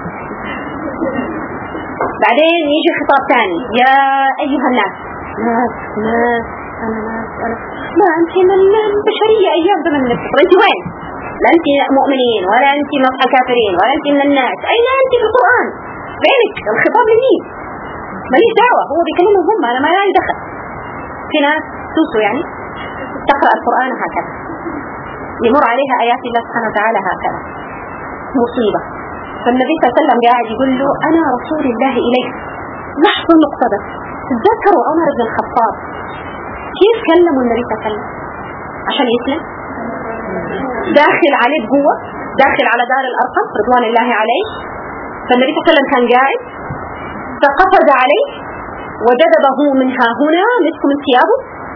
بعدين يجي خطاب ثاني يا أيها الناس، ناس ناس أنا ناس أنا ما أنت من البشرية أيام زمن النصر، أنت وين؟ لا أنت مؤمنين ولا أنت نصح كافرين ولا أنت من الناس، أين أنت في القرآن؟ بينك الخطاب لمين؟ ماليش دعوة، هو بيكلمهم هم، أنا ما لي دخل. في ناس توسو يعني تقرأ القرآن هكذا، يمر عليها آيات الله سبحانه وتعالى هكذا، مصيبة. فالنبي صلى الله عليه وسلم قاعد يقول له أنا رسول الله إليك. لحظة نقطة بس، تذكروا عمر بن الخطاب كيف كلموا النبي صلى الله عليه وسلم عشان يسلم؟ داخل عليه بقوة، داخل على دار الأرقم رضوان الله عليه، فالنبي صلى الله عليه وسلم كان قاعد، فقفز عليه وجذبه منها هنا مسك من ثيابه،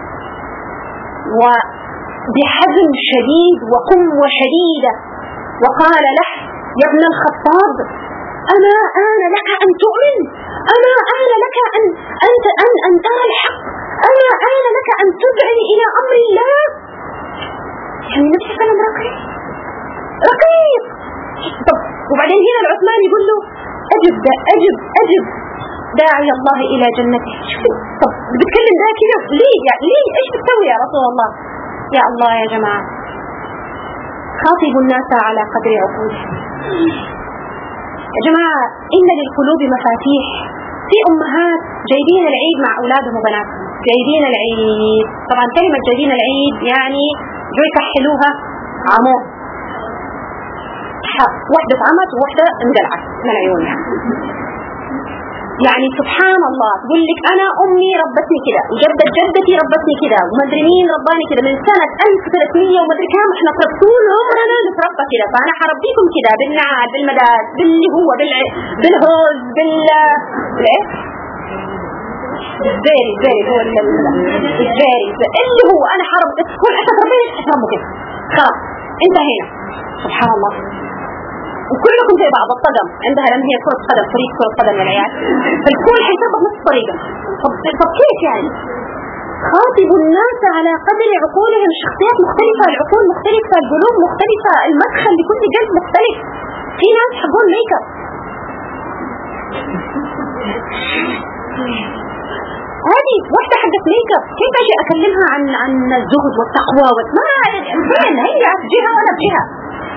وبحزم شديد وقوة شديدة، وقال له يا ابن الخطاب أما آن لك أن تؤمن، أما آن لك أن أنت أن أن ترى الحق، أما آن لك أن تدعي إلى أمر الله. يعني النبي صلى الله عليه وسلم رقيق رقيق. طب وبعدين هنا العثمان يقول له أجب أجب أجب داعي الله إلى جنته. طب بتكلم ذا كده ليه؟ يعني ليه؟ إيش بتسوي يا رسول الله؟ يا الله يا جماعة، خاطبوا الناس على قدر عقولهم. يا جماعة إن للقلوب مفاتيح. في أمهات جايبين العيد مع أولادهم وبناتهم، جايبين العيد، طبعا كلمة جايبين العيد يعني جو يكحلوها عمو، واحدة عمت وواحدة اندلعت من العيون يعني. يعني سبحان الله، تقول لك أنا أمي ربتني كده وجدت جدتي ربتني كده ومدري مين رباني كده من سنة ألف وثلاثمية ومدري كام، احنا طول عمرنا نتربى كده، فأنا حربيكم كده بالنعال بالمداد باللي هو بالع... بالهوز بال ايه الزيري الزيري هو الزيري اللي هو أنا حرب كل أحد ربيني تحرمه كده خلاص انتهينا. سبحان الله. وكلكم زي بعض، الطقم عندها لما هي كرة قدم، فريق كرة قدم للعيال، فالكل حيطبق نفس الطريقة. طب, طب كيف يعني؟ خاطبوا الناس على قدر عقولهم، الشخصيات مختلفة، العقول مختلفة، القلوب مختلفة، المدخل لكل قلب مختلف. في ناس يحبون ميك اب، هذه واحدة حقت ميك اب، كيف اجي اكلمها عن عن الزهد والتقوى وما فين هي بجهة ولا بجهة؟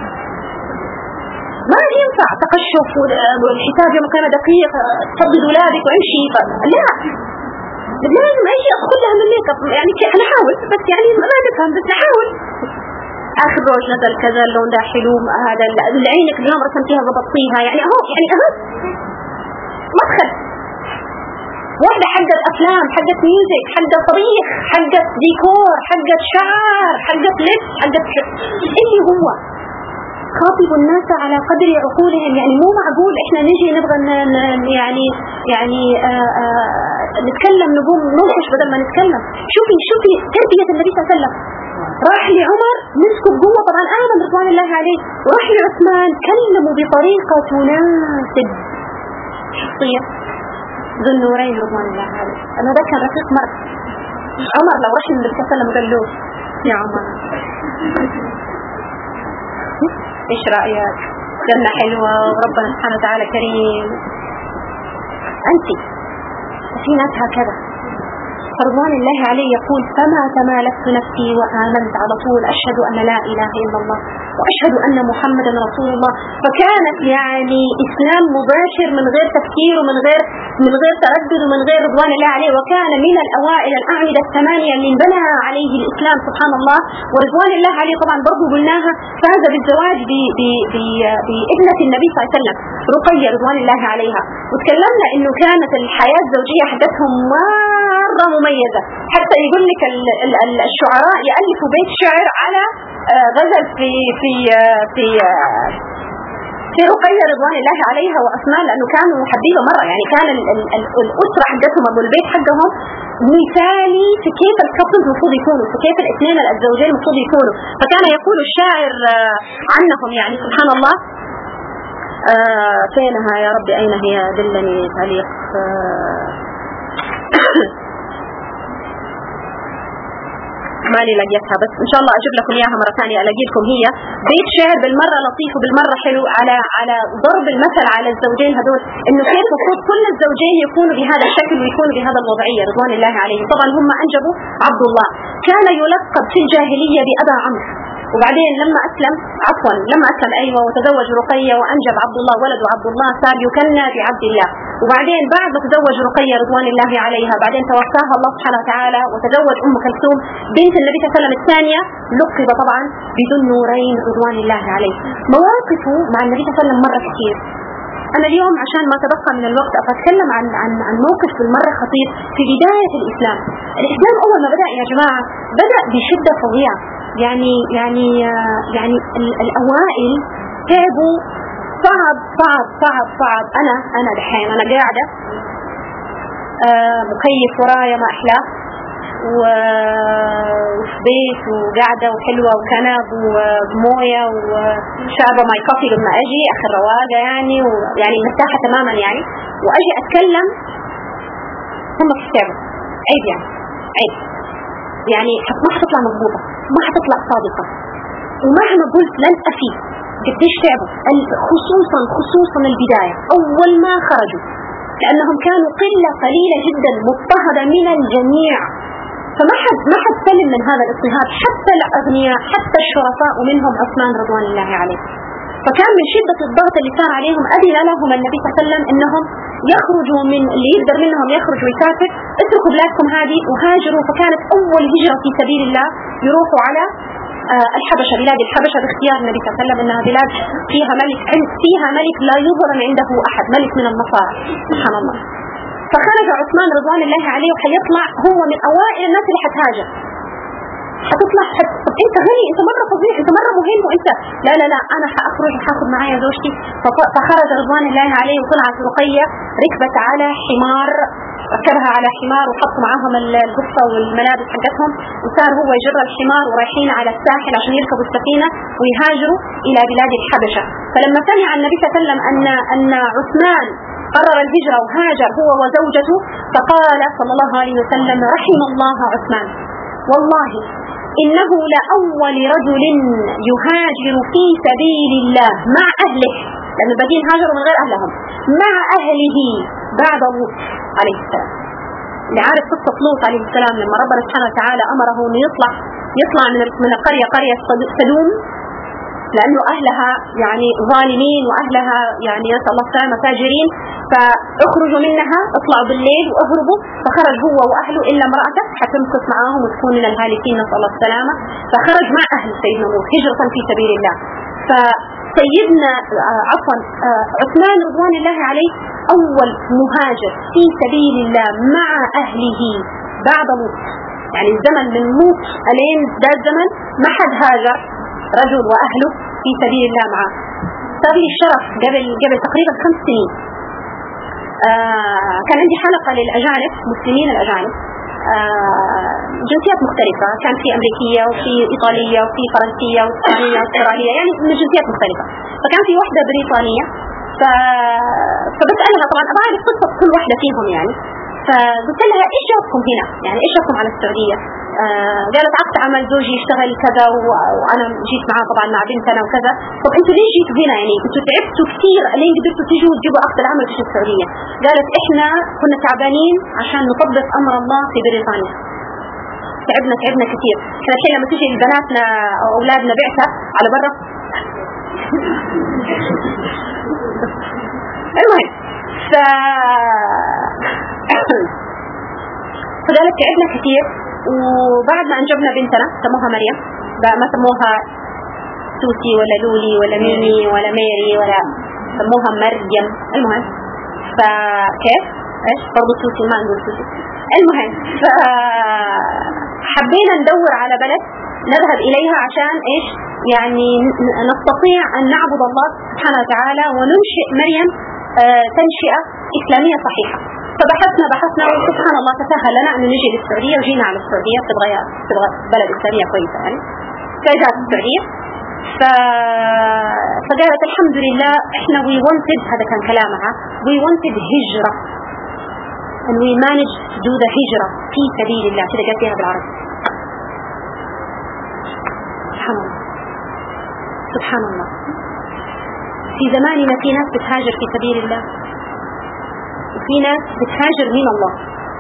ما ينفع تقشف والحساب يوم كان دقيق، تفضل ولادك وامشي، لا لازم اشي ادخل لها من ميك اب، يعني انا احاول بس يعني ما نفهم بس نحاول. اخر روج نزل كذا، اللون ده حلو، هذا العينك اليوم رسمتيها ضبطتيها، يعني اهو يعني اهو مدخل. واحدة حقت افلام، حقت ميوزك، حقت طبيخ، حقت ديكور، حقت شعر، حقت لبس، حقت اللي هو خاطبوا الناس على قدر عقولهم. يعني مو معقول احنا نجي نبغى يعني يعني آآ آآ نتكلم نقوم ننقش بدل ما نتكلم. شوفي شوفي تربية النبي صلى الله عليه وسلم. راح لعمر مسكه بقوة طبعا آمن رضوان الله عليه، وراح لعثمان كلمه بطريقة تناسب شخصية ذو النورين رضوان الله عليه. أنا ده كان رفيق مرة. عمر لو راح للنبي صلى الله عليه وسلم وقال له يا عمر ايش رأيك؟ جنة حلوة وربنا سبحانه وتعالى كريم، أنت في ناس هكذا. فرضوان الله عليه يقول فما تمالكت نفسي وآمنت على طول أشهد أن لا إله إلا الله وأشهد أن محمدا رسول الله. فكانت يعني إسلام مباشر من غير تفكير ومن غير من غير تردد ومن غير رضوان الله عليه. وكان من الأوائل الأعمدة الثمانية اللي انبنى عليه الإسلام سبحان الله. ورضوان الله عليه طبعا برضو قلناها فاز بالزواج بابنة النبي صلى الله عليه وسلم رقية رضوان الله عليها. وتكلمنا إنه كانت الحياة الزوجية حدثهم مرة مميزة، حتى يقول لك الشعراء يألفوا بيت شعر على غزل في في في في رقية رضوان الله عليها وعثمان، لأنه كانوا حبيبة مرة. يعني كان الأسرة حقتهم أبو البيت حقهم مثالي في كيف الكابل المفروض يكونوا، في كيف الاثنين الزوجين المفروض يكونوا. فكان يقول الشاعر عنهم يعني سبحان الله آه فينها يا ربي أين هي دلني تعليق آه مالي لقيتها، بس ان شاء الله اجيب لكم اياها مره ثانيه الاقي لكم. هي بيت شعر بالمره لطيف وبالمره حلو على على ضرب المثل على الزوجين هذول، انه كيف المفروض كل الزوجين يكونوا بهذا الشكل ويكونوا بهذا الوضعيه رضوان الله عليهم. طبعا هم انجبوا عبد الله، كان يلقب في الجاهليه بأبا عمرو، وبعدين لما أسلم عفوا لما أسلم أيوة وتزوج رقية وأنجب عبد الله ولد عبد الله صار يكنى بعبد الله. وبعدين بعد ما تزوج رقية رضوان الله عليها بعدين توفاها الله سبحانه وتعالى وتزوج أم كلثوم بنت النبي صلى الله عليه وسلم الثانية، لقب طبعا بذو النورين رضوان الله عليه. مواقفه مع النبي صلى الله عليه وسلم مرة كثير. أنا اليوم عشان ما تبقى من الوقت أتكلم عن عن عن موقف بالمرة خطير في بداية الإسلام. الإسلام أول ما بدأ يا جماعة بدأ بشدة فظيعة. يعني يعني يعني الأوائل تعبوا صعب صعب صعب صعب. أنا أنا دحين أنا قاعدة آه مكيف ورايا ما أحلاه وفي بيت وقاعدة وحلوة وكنب وموية وشابة ماي كوفي لما أجي آخر رواقة يعني ويعني مرتاحة تماما يعني، وأجي أتكلم هم في التعب عيب يعني عيب يعني ما حتطلع مضبوطة ما حتطلع صادقة. ومهما قلت لن أفي قديش تعبوا خصوصا خصوصا البداية أول ما خرجوا، لأنهم كانوا قلة قليلة جدا مضطهدة من الجميع، فما حد ما حد سلم من هذا الاضطهاد حتى الأغنياء حتى الشرفاء ومنهم عثمان رضوان الله عليه. فكان من شدة الضغط اللي صار عليهم أذن لهم النبي صلى الله عليه وسلم إنهم يخرجوا من اللي يقدر منهم يخرج ويسافر، اتركوا بلادكم هذه وهاجروا. فكانت أول هجرة في سبيل الله يروحوا على آه الحبشة، بلاد الحبشة باختيار النبي صلى الله عليه وسلم، إنها بلاد فيها ملك فيها ملك لا يظلم عنده أحد، ملك من النصارى سبحان الله. فخرج عثمان رضوان الله عليه وحيطلع هو من أوائل الناس اللي حتهاجر. حتطلع حت... انت غني انت مرة فظيع انت مرة مهم وانت لا لا لا انا حاخرج وحاخذ معايا زوجتي. فخرج رضوان الله عليه وطلعت رقية ركبت على حمار، ركبها على حمار وحط معاهم القصة والملابس حقتهم وصار هو يجر الحمار ورايحين على الساحل عشان يركبوا السفينة ويهاجروا الى بلاد الحبشة. فلما سمع النبي صلى الله عليه وسلم ان ان عثمان قرر الهجرة وهاجر هو وزوجته فقال صلى الله عليه وسلم رحم الله عثمان والله إنه لأول رجل يهاجر في سبيل الله مع أهله، لأن الباقيين هاجروا من غير أهلهم، مع أهله بعد لوط عليه السلام. اللي عارف قصة لوط عليه السلام لما ربنا سبحانه وتعالى أمره أنه يطلع يطلع من القرية قرية سدوم لأنه أهلها يعني ظالمين وأهلها يعني نسأل الله السلامة فاجرين، فاخرجوا منها اطلعوا بالليل واهربوا. فخرج هو وأهله إلا امرأته حتمكث معاهم وتكون من الهالكين نسأل الله السلامة. فخرج مع أهل سيدنا لوط هجرة في سبيل الله. فسيدنا عفوا عثمان رضوان الله عليه أول مهاجر في سبيل الله مع أهله بعد لوط. يعني الزمن من لوط ألين ذا الزمن ما حد هاجر رجل وأهله في سبيل الله معه. صار لي الشرف قبل قبل تقريبا خمس سنين آه كان عندي حلقة للأجانب، مسلمين الأجانب آه جنسيات مختلفة، كان في أمريكية وفي إيطالية وفي فرنسية وإسبانية وأسترالية، يعني من جنسيات مختلفة. فكان في واحدة بريطانية ف... فبسألها طبعا أبغى أعرف قصة كل واحدة فيهم يعني. فقلت لها إيش جابكم هنا؟ يعني إيش جابكم على السعودية؟ آه قالت عقد عمل زوجي يشتغل كذا وأنا جيت معاه طبعا مع بنتنا وكذا. طب أنتوا ليش جيتوا هنا؟ يعني أنتوا تعبتوا كثير لين قدرتوا تيجوا وتجيبوا عقد العمل في السعودية. قالت إحنا كنا تعبانين عشان نطبق أمر الله في بريطانيا، تعبنا تعبنا كثير. احنا الحين لما تيجي بناتنا أو أولادنا بعثة على برا المهم ف... فقالت تعبنا كثير. وبعد ما أنجبنا بنتنا سموها مريم، ما سموها سوسي ولا لولي ولا ميمي ولا ميري ولا سموها مريم. المهم فكيف ايش برضو سوسي ما نقول سوسي. المهم فحبينا ندور على بلد نذهب إليها عشان إيش يعني نستطيع أن نعبد الله سبحانه وتعالى وننشئ مريم تنشئة إسلامية صحيحة. فبحثنا بحثنا وسبحان الله تسهل لنا أن نجي للسعودية، وجينا على السعودية تبغى تبغى بلد إسلامية كويسة يعني. فجاءت السعودية ف... فقالت الحمد لله إحنا we wanted، هذا كان كلامها، we wanted هجرة and we managed to do the هجرة في سبيل الله. كده قالت فيها بالعربي. سبحان الله سبحان الله. في زماننا في ناس بتهاجر في سبيل الله، وفي ناس بتهاجر من الله،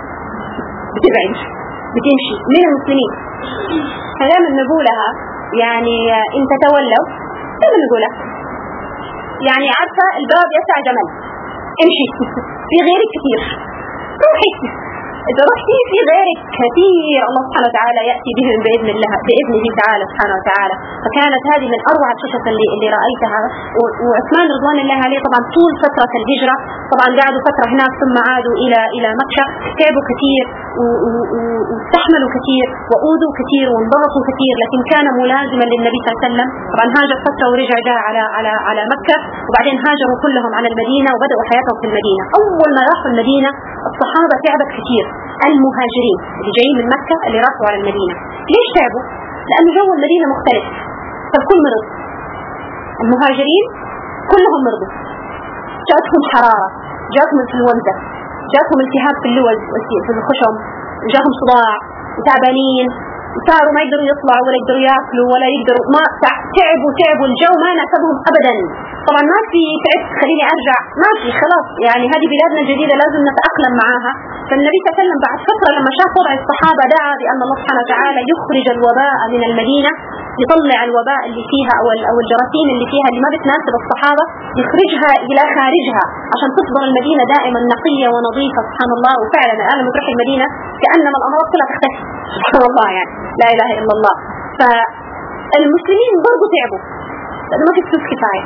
بتبعد بتمشي من المسلمين. دائما نقولها يعني إن تتولوا دائما نقولها يعني عارفة الباب يسع جمل، امشي في غيرك كثير، روحي إذا رحتي في غيرك كثير الله سبحانه وتعالى يأتي بهم بإذن الله بإذنه تعالى سبحانه وتعالى. فكانت هذه من أروع القصص اللي اللي رأيتها. وعثمان رضوان الله عليه طبعا طول فترة الهجرة طبعا قعدوا فترة هناك ثم عادوا إلى إلى مكة، تعبوا كثير واستحملوا كثير وأوذوا كثير وانضغطوا كثير، لكن كان ملازما للنبي صلى الله عليه وسلم. طبعا هاجر فترة ورجع جاء على على على مكة، وبعدين هاجروا كلهم على المدينة وبدأوا حياتهم في المدينة. أول ما راحوا المدينة الصحابة تعبت كثير، المهاجرين اللي جايين من مكة اللي راحوا على المدينة. ليش تعبوا؟ لأن جو المدينة مختلف، فالكل مرض. المهاجرين كلهم مرضوا، جاءتهم حرارة، جاءتهم انفلونزا، جاءتهم التهاب في اللوز في الخشم، جاءهم صداع وتعبانين، وصاروا ما يقدروا يطلعوا ولا يقدروا ياكلوا ولا يقدروا، ما تعبوا تعبوا الجو ما ناسبهم أبدا. طبعا ما في تعب خليني أرجع، ما في خلاص يعني هذه بلادنا الجديدة لازم نتأقلم معاها. فالنبي صلى الله عليه وسلم بعد فترة لما شاف وضع الصحابة دعا بأن الله سبحانه وتعالى يخرج الوباء من المدينة، يطلع الوباء اللي فيها أو أو الجراثيم اللي فيها اللي ما بتناسب الصحابة، يخرجها إلى خارجها عشان تفضل المدينة دائما نقية ونظيفة. سبحان الله. وفعلا الآن لما تروح المدينة كأنما الأمراض كلها تختفي. سبحان الله يعني لا إله إلا الله. فالمسلمين برضو تعبوا لأنه ما في فلوس كفاية.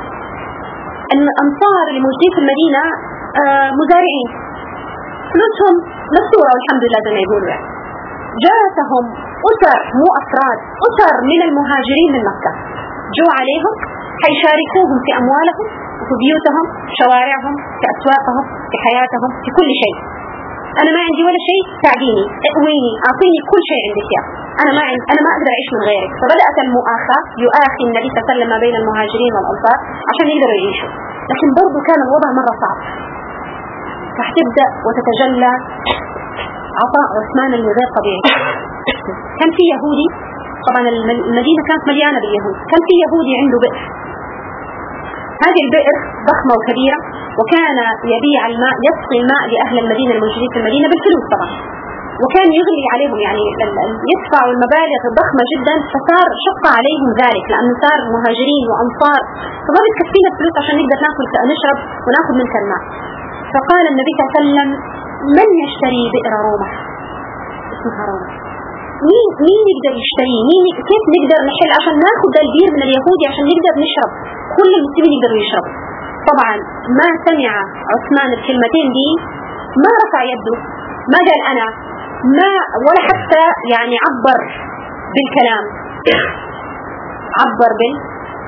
الأنصار اللي موجودين في المدينة آه مزارعين، فلوسهم مستورة والحمد لله زي ما يقولوا يعني. جاءتهم أسر مو أفراد، أسر من المهاجرين من مكة، جو عليهم حيشاركوهم في أموالهم وفي بيوتهم، في شوارعهم، في أسواقهم، في حياتهم، في كل شيء. أنا ما عندي ولا شيء، ساعديني، اقويني، أعطيني كل شيء عندك يا أنا ما عندي، أنا ما أقدر أعيش من غيرك. فبدأت المؤاخاة، يؤاخي النبي صلى الله عليه وسلم ما بين المهاجرين والأنصار عشان يقدروا يعيشوا. لكن برضو كان الوضع مرة صعب. راح تبدأ وتتجلى عطاء عثمان الغير طبيعي. كان في يهودي، طبعا المدينة كانت مليانة باليهود، كان في يهودي عنده بئر. هذه البئر ضخمة وكبيرة، وكان يبيع الماء، يسقي الماء لأهل المدينة الموجودين في المدينة بالفلوس طبعا، وكان يغلي عليهم يعني يدفعوا المبالغ ضخمة جدا. فصار شق عليهم ذلك لأنه صار مهاجرين وأنصار، فما بتكفينا الفلوس عشان نقدر ناكل نشرب وناخذ منك الماء. فقال النبي صلى الله عليه وسلم من يشتري بئر روما؟ اسمها روما. مين مين يقدر يشتري؟ مين كيف نقدر نحل عشان ناخذ البير من اليهودي عشان نقدر نشرب؟ كل المسلمين يقدروا يشربوا. طبعا ما سمع عثمان الكلمتين دي ما رفع يده، ما قال أنا، ما ولا حتى يعني عبر بالكلام، عبر بال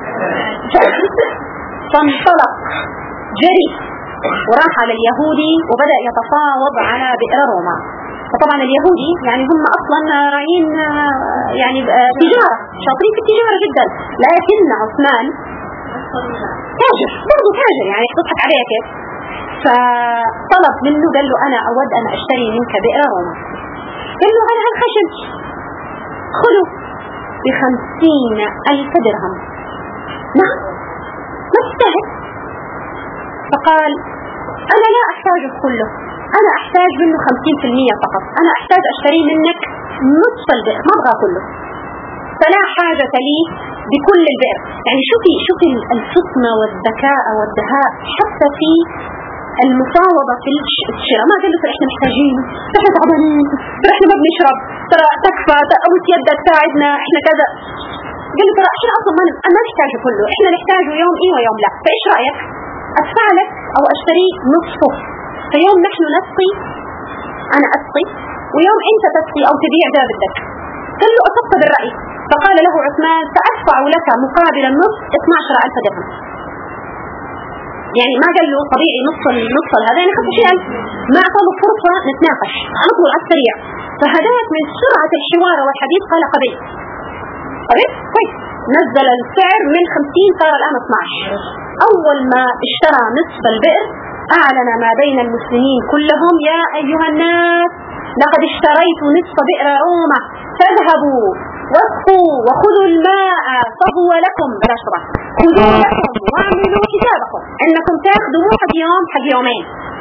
فانطلق جري وراح على اليهودي وبدأ يتفاوض على بئر روما. فطبعا اليهودي يعني هم أصلا رايين يعني تجارة، شاطرين في التجارة جدا، لكن عثمان تاجر برضو تاجر، يعني تضحك عليه كيف. فطلب منه قال له أنا أود أن أشتري منك بئر روما. قال له على هالخشب خذوا بخمسين ألف درهم. نعم ما تستاهل. فقال أنا لا أحتاجه كله، أنا أحتاج منه خمسين في المية فقط، أنا أحتاج أشتري منك نصف البئر، ما أبغى كله، فلا حاجة لي بكل البئر. يعني شوفي شوفي الفطنة والذكاء والدهاء حتى في المفاوضة في الشراء. ما قال له احنا محتاجين، احنا تعبانين، احنا ما بنشرب، ترى تكفى، ابو يدك ساعدنا، احنا كذا. قال له ترى احنا اصلا ما ما نحتاجه كله، احنا نحتاجه يوم ايه ويوم لا، فايش رايك ادفع لك او اشتري نصفه، فيوم نحن نسقي انا اسقي ويوم انت تسقي او تبيع ده بدك. قال له اصبت بالراي. فقال له عثمان سادفع لك مقابل النصف اثني عشر ألف درهم. يعني ما قال له طبيعي نص النص هذا يعني خمسة عشر ألف، ما اعطاه فرصه نتناقش على طول على السريع. فهداك من سرعه الحوار والحديث قال قبيل قبيل طيب نزل السعر من خمسين صار الان اثني عشر. اول ما اشترى نصف البئر اعلن ما بين المسلمين كلهم يا ايها الناس لقد اشتريت نصف بئر روما فاذهبوا واسقوا وخذوا الماء فهو لكم بنشرة، خذوا لكم واعملوا حسابكم انكم تاخذوا مو حق يوم حق يومين.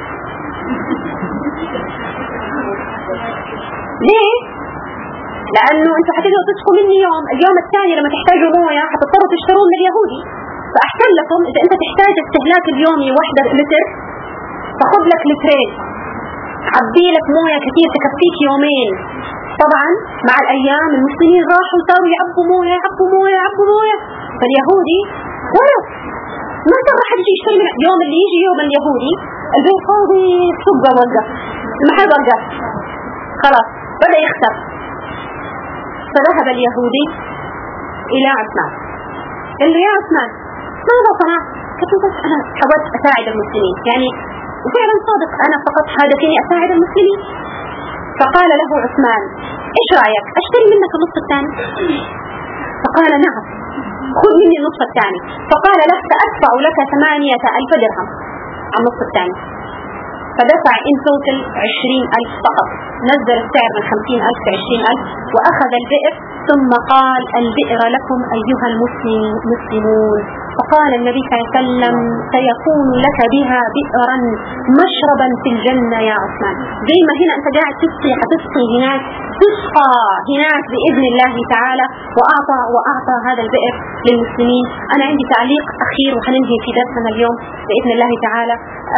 ليه؟ لانه انتم حتقدروا تسقوا مني يوم، اليوم الثاني لما تحتاجوا مويه حتضطروا تشترون من اليهودي، فاحسن لكم اذا انت تحتاج استهلاك اليومي واحدة لتر فخذ لك لترين، عبي لك مويه كثير تكفيك يومين. طبعا مع الايام المسلمين راحوا صاروا يعبوا مويه يعبوا مويه يعبوا مويه، فاليهودي ولا ما صار حد يجي يشتري من يوم اللي يجي يوم اليهودي البيت فاضي سبقه وقف المحل وقف خلاص بدا يخسر. فذهب اليهودي الى عثمان قال له يا عثمان ماذا صنعت؟ قلت بس انا حاولت اساعد المسلمين، يعني وفعلا صادق انا فقط هدفي اساعد المسلمين. فقال له عثمان ايش رايك اشتري منك النصف الثاني؟ فقال نعم خذ مني النصف الثاني. فقال له سادفع لك ثمانية ألف درهم على النصف الثاني. فدفع ان توتل عشرين ألف فقط، نزل السعر من خمسين ألف لعشرين ألف واخذ البئر. ثم قال البئر لكم ايها المسلمون. فقال النبي صلى الله عليه وسلم سيكون لك بها بئرا مشربا في الجنة يا عثمان. زي ما هنا انت قاعد تسقي حتسقي هناك تسقى هناك بإذن الله تعالى. وأعطى وأعطى هذا البئر للمسلمين. أنا عندي تعليق أخير وحننهي في درسنا اليوم بإذن الله تعالى.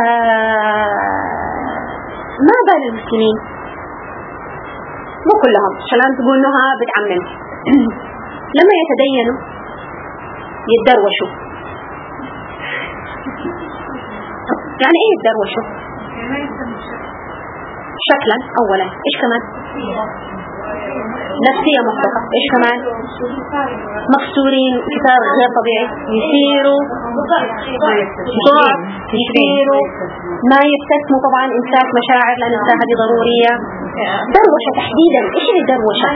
آه ما بال المسلمين مو كلهم عشان تقول انها بتعمم لما يتدينوا يتدروشوا. يعني ايه يتدروشوا؟ شكلا اولا، ايش كمان؟ نفسية مطلقة، ايش كمان؟ مكسورين كتار غير طبيعي، يصيروا ضعف، يصيروا ما يبتسموا، طبعا امساك مشاعر لان الانسان هذه ضرورية. دروشة تحديدا، ايش هي الدروشة؟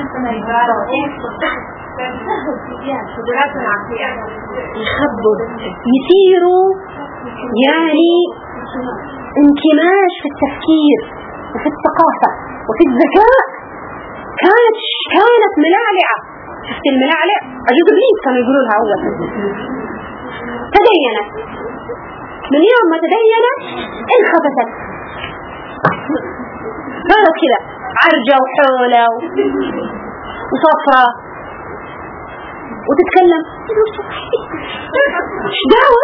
يخبوا، يصيروا يعني انكماش في التفكير وفي الثقافة وفي الذكاء. كانت كانت ملعلعة، شفت الملعلع عجوز ابليس كانوا يقولوا لها اول. تدينت، من يوم ما تدينت انخبثت، صارت كذا عرجة وحولة وصفرة وتتكلم ايش دعوة؟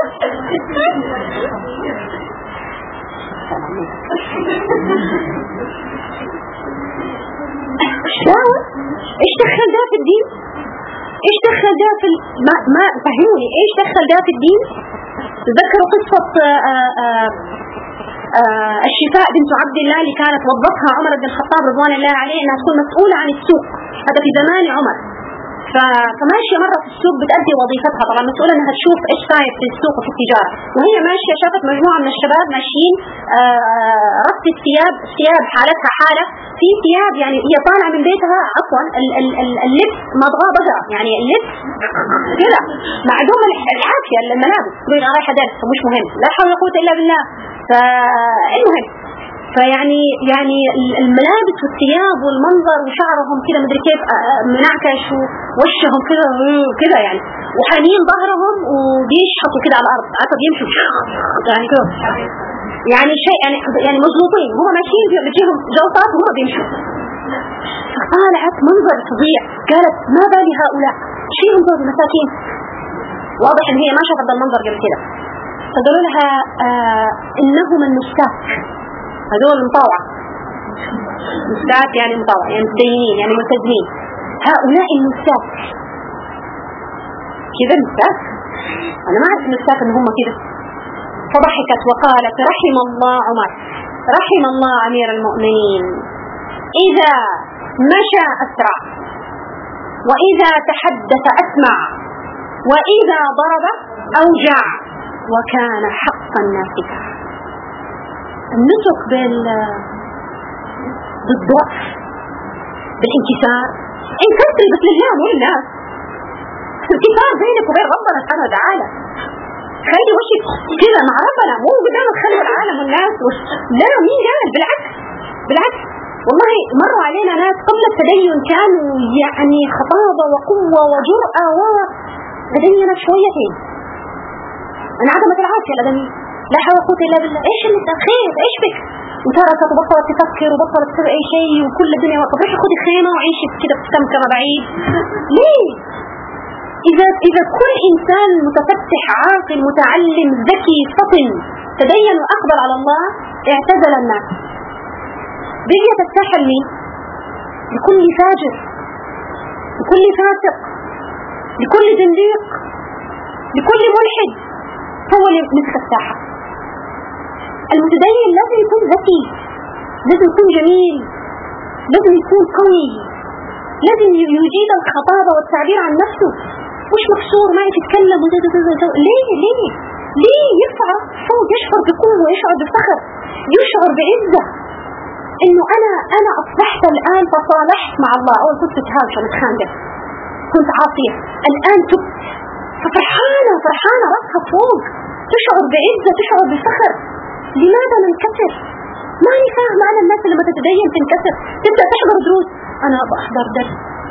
ايش دعوة؟ ايش دخل ده في الدين؟ ايش دخل ده في ال... ما ما فهموني ايش دخل ده في الدين؟ تذكروا قصة آآ آآ آآ الشفاء بنت عبد الله اللي كانت وظفها عمر بن الخطاب رضوان الله عليه انها تكون مسؤولة عن السوق، هذا في زمان عمر. فماشيه مره في السوق بتأدي وظيفتها، طبعا مسؤوله انها تشوف ايش صاير في السوق وفي التجاره، وهي ماشيه شافت مجموعه من الشباب ماشيين رصة ثياب، ثياب حالتها حاله، في ثياب يعني هي طالعه من بيتها عفوا اللبس مضغاه بقى، يعني اللبس كده معدوم العافيه، الملابس تقول انا رايحه درس مش مهم، لا حول ولا قوه الا بالله. فالمهم فيعني يعني الملابس والثياب والمنظر وشعرهم كده مدري كيف منعكش ووشهم كده كده يعني، وحانين ظهرهم وبيشحطوا كده على الارض، عارفه بيمشوا يعني كده يعني شيء يعني يعني مظبوطين، هم ماشيين بيجيهم جوطات وهم بيمشوا. فطالعت منظر فظيع، قالت ما بالي هؤلاء شيء انظر مساكين، واضح ان هي ما شافت المنظر قبل كده. فقالوا لها آه انهم النساك، هذول مطاوعة، نساك يعني مطاوعة يعني متدينين يعني ملتزمين، هؤلاء النساك كذا نساك، أنا ما أعرف النساك إن هم كذا. فضحكت وقالت رحم الله عمر، رحم الله أمير المؤمنين، إذا مشى أسرع، وإذا تحدث أسمع، وإذا ضرب أوجع، وكان حقا نافذا. النطق بال بالضعف بالانكسار، انكسري بس لله مو للناس، انكسار بينك وبين ربنا سبحانه وتعالى، خلي وشك كذا مع ربنا مو قدام خلي العالم والناس وش... لا مين قال؟ بالعكس بالعكس والله مروا علينا ناس قبل التدين كانوا يعني خطابة وقوة وجرأة وتدين شويتين، انعدمت العافية الأدمية، لا حول ولا قوة إلا بالله. إيش اللي خير؟ إيش بك؟ وتركت وبطلت تفكر وبطلت تسوي أي شيء وكل الدنيا طب إيش خذي خيمة وعيشي كده في كمكمة بعيد؟ ليه؟ إذا إذا كل إنسان متفتح عاقل متعلم ذكي فطن تدين وأقبل على الله اعتزل الناس، بيجي تتساحل مين؟ لكل فاجر، لكل فاسق، لكل زنديق، لكل ملحد، هو اللي مسك الساحة. المتدين لازم يكون ذكي، لازم يكون جميل، لازم يكون قوي، لازم يجيد الخطابة والتعبير عن نفسه، مش مكسور ما يتكلم ليه ليه ليه يرفع فوق، يشعر بقوة، يشعر بفخر، يشعر بعزة انه انا انا اصبحت الان تصالحت مع الله. اول كنت تهاوش متخانقة كنت عاصية، الان تبت ففرحانة فرحانة راسها فوق، تشعر بعزة تشعر بفخر. لماذا ننكسر؟ ما يفهم معنى الناس لما تتدين تنكسر، تبدأ تحضر دروس، انا بحضر درس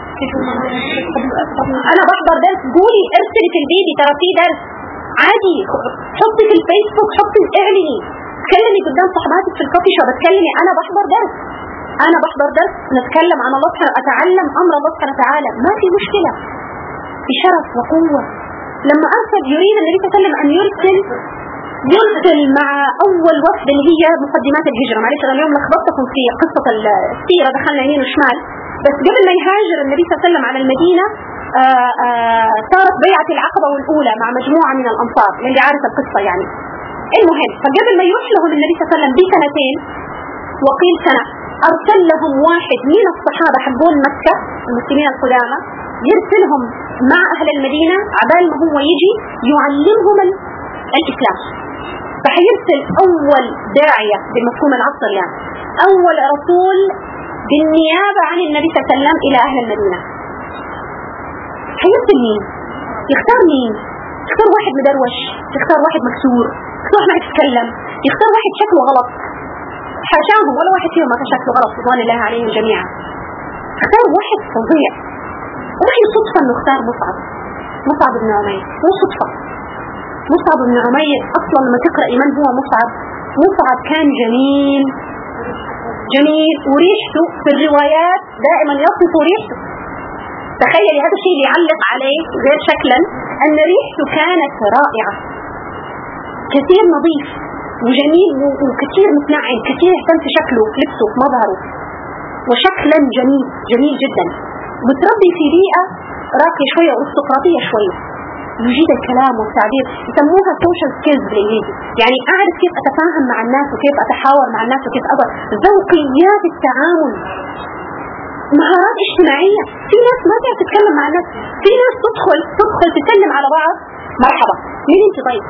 انا بحضر درس، قولي ارسلي في الفيديو ترى في درس عادي، حطي في الفيسبوك، حطي اعلني، تكلمي قدام صحباتك في الكوفي شوب، تكلمي انا بحضر درس انا بحضر درس نتكلم عن الله سبحانه، اتعلم امر الله سبحانه وتعالى، ما في مشكلة، بشرف وقوة. لما ارسل يريد النبي صلى الله عليه وسلم ان يرسل يرسل مع اول وفد اللي هي مقدمات الهجرة، معلش انا اليوم لخبطتكم في قصة السيرة، دخلنا يمين وشمال، بس قبل ما يهاجر النبي صلى الله عليه وسلم على المدينة آآ آآ صارت بيعة العقبة الأولى مع مجموعة من الأنصار اللي عارف القصة يعني. المهم فقبل ما يروح لهم النبي صلى الله عليه وسلم بسنتين وقيل سنة، أرسل لهم واحد من الصحابة حقون مكة المسلمين القدامى يرسلهم مع أهل المدينة عبال ما هو يجي يعلمهم الإسلام. فحيرسل أول داعية بمفهوم العصر يعني، أول رسول بالنيابة عن النبي صلى الله عليه وسلم إلى أهل المدينة. حيرسل مين؟ يختار مين؟ يختار واحد مدروش، يختار واحد مكسور، يختار واحد ما يتكلم، يختار واحد شكله غلط، حاشاهم ولا واحد فيهم ما كان شكله غلط رضوان الله عليهم جميعا، اختار واحد فظيع. وهي صدفة انه اختار مصعب، مصعب بن عمير، مو صدفة. مصعب بن عمير اصلا لما تقرأ من هو مصعب، مصعب كان جميل جميل وريحته في الروايات دائما يصف ريحته. تخيلي هذا الشيء اللي يعلق عليه غير شكلا ان ريحته كانت رائعة، كثير نظيف وجميل وكثير متنعم، كثير اهتم في شكله في لبسه في مظهره، وشكلا جميل جميل جدا، متربي في بيئة راقية شوية وارستقراطية شوية، يجيد الكلام والتعبير، يسموها social skills بالانجليزي، يعني اعرف كيف اتفاهم مع الناس وكيف اتحاور مع الناس وكيف اقدر ذوقيات التعامل. مهارات اجتماعية. في ناس ما تعرف تتكلم مع الناس، في ناس تدخل تدخل تتكلم على بعض مرحبا مين انت طيب؟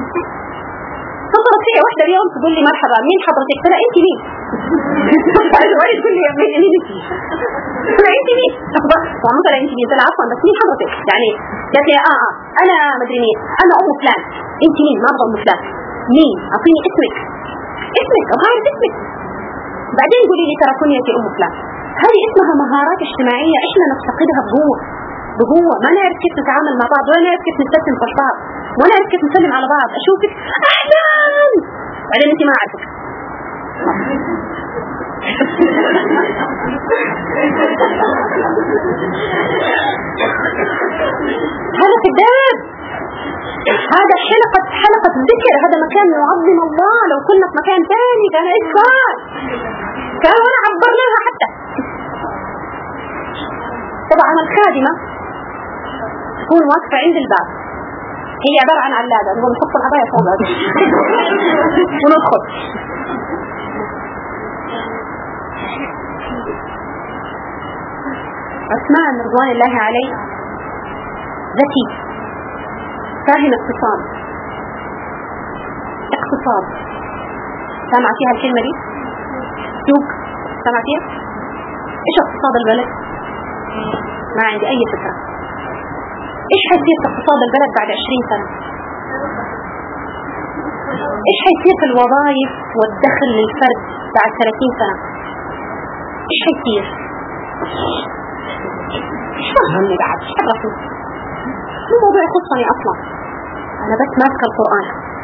حصلت فيها واحدة اليوم تقول لي مرحبا مين حضرتك؟ ترى انت مين؟ تقول لي مين مين انت؟ ترى انت مين؟ وعمو ترى انت مين؟ ترى عفوا بس مين حضرتك؟ يعني قالت لي اه اه انا مدري مين، انا ام فلان. انت مين؟ ما ابغى ام فلان. مين؟ اعطيني اسمك. اسمك ابغى اعرف اسمك. بعدين قولي لي ترى كنيتي ام فلان. هذه اسمها مهارات اجتماعية احنا نفتقدها بقوة بقوة. ما نعرف كيف نتعامل مع بعض، ولا نعرف كيف نستسلم في بعض، ولا نعرف كيف نسلم على بعض. اشوفك احسن بعدين انت ما اعرفك. هذا كذاب. هذا حلقة حلقة ذكر، هذا مكان يعظم الله. لو كنا في مكان ثاني كان ايش صار؟ كان ولا عبرناها حتى. طبعا الخادمة تكون واقفة عند الباب، هي عبارة عن علادة، نقوم نحط العباية فوق وندخل. عثمان رضوان الله عليه ذكي، فاهم اقتصاد. اقتصاد سامع فيها الكلمة دي؟ سوق سامع فيها؟ ايش اقتصاد البلد؟ ما عندي اي فكرة. ايش حيصير في اقتصاد البلد بعد عشرين سنة؟ ايش حيصير في الوظائف والدخل للفرد بعد ثلاثين سنة؟ ايش حيصير؟ ايش فهمني بعد؟ ايش عرفني؟ مو موضوع يخصني اصلا، انا بس ماسكة القرآن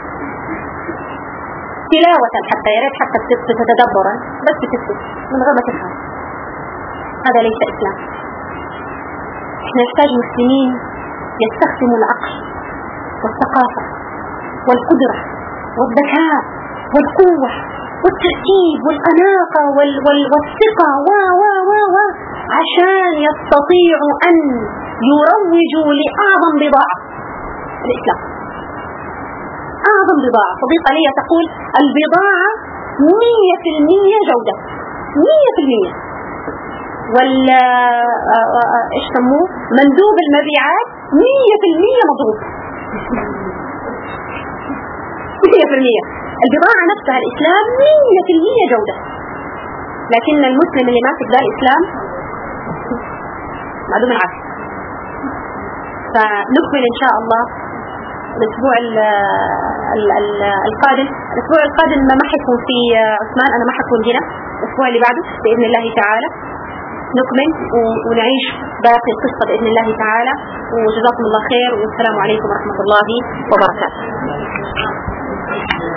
تلاوة حتى، يا ريت حتى تتدبرا بس تكتب من غير ما تفهم. هذا ليس اسلام. احنا نحتاج مسلمين يستخدموا العقل والثقافة والقدرة والذكاء والقوة والتركيب والأناقة وال وال والثقة و و و و عشان يستطيعوا أن يروجوا لأعظم بضاعة، الإسلام. أعظم بضاعة. صديقة لي تقول البضاعة مية في المية جودة، مية في المية. ولا ايش سموه مندوب المبيعات مية في المية مضروب. مية في المية البضاعة نفسها الإسلام مية في المية جودة، لكن المسلم اللي ماسك ذا الإسلام معدوم العافية. فنكمل إن شاء الله الأسبوع القادم. الأسبوع القادم ما حيكون في عثمان، أنا ما حكون هنا. الأسبوع اللي بعده بإذن الله تعالى نكمل ونعيش باقي القصة بإذن الله تعالى. وجزاكم الله خير، والسلام عليكم ورحمة الله وبركاته.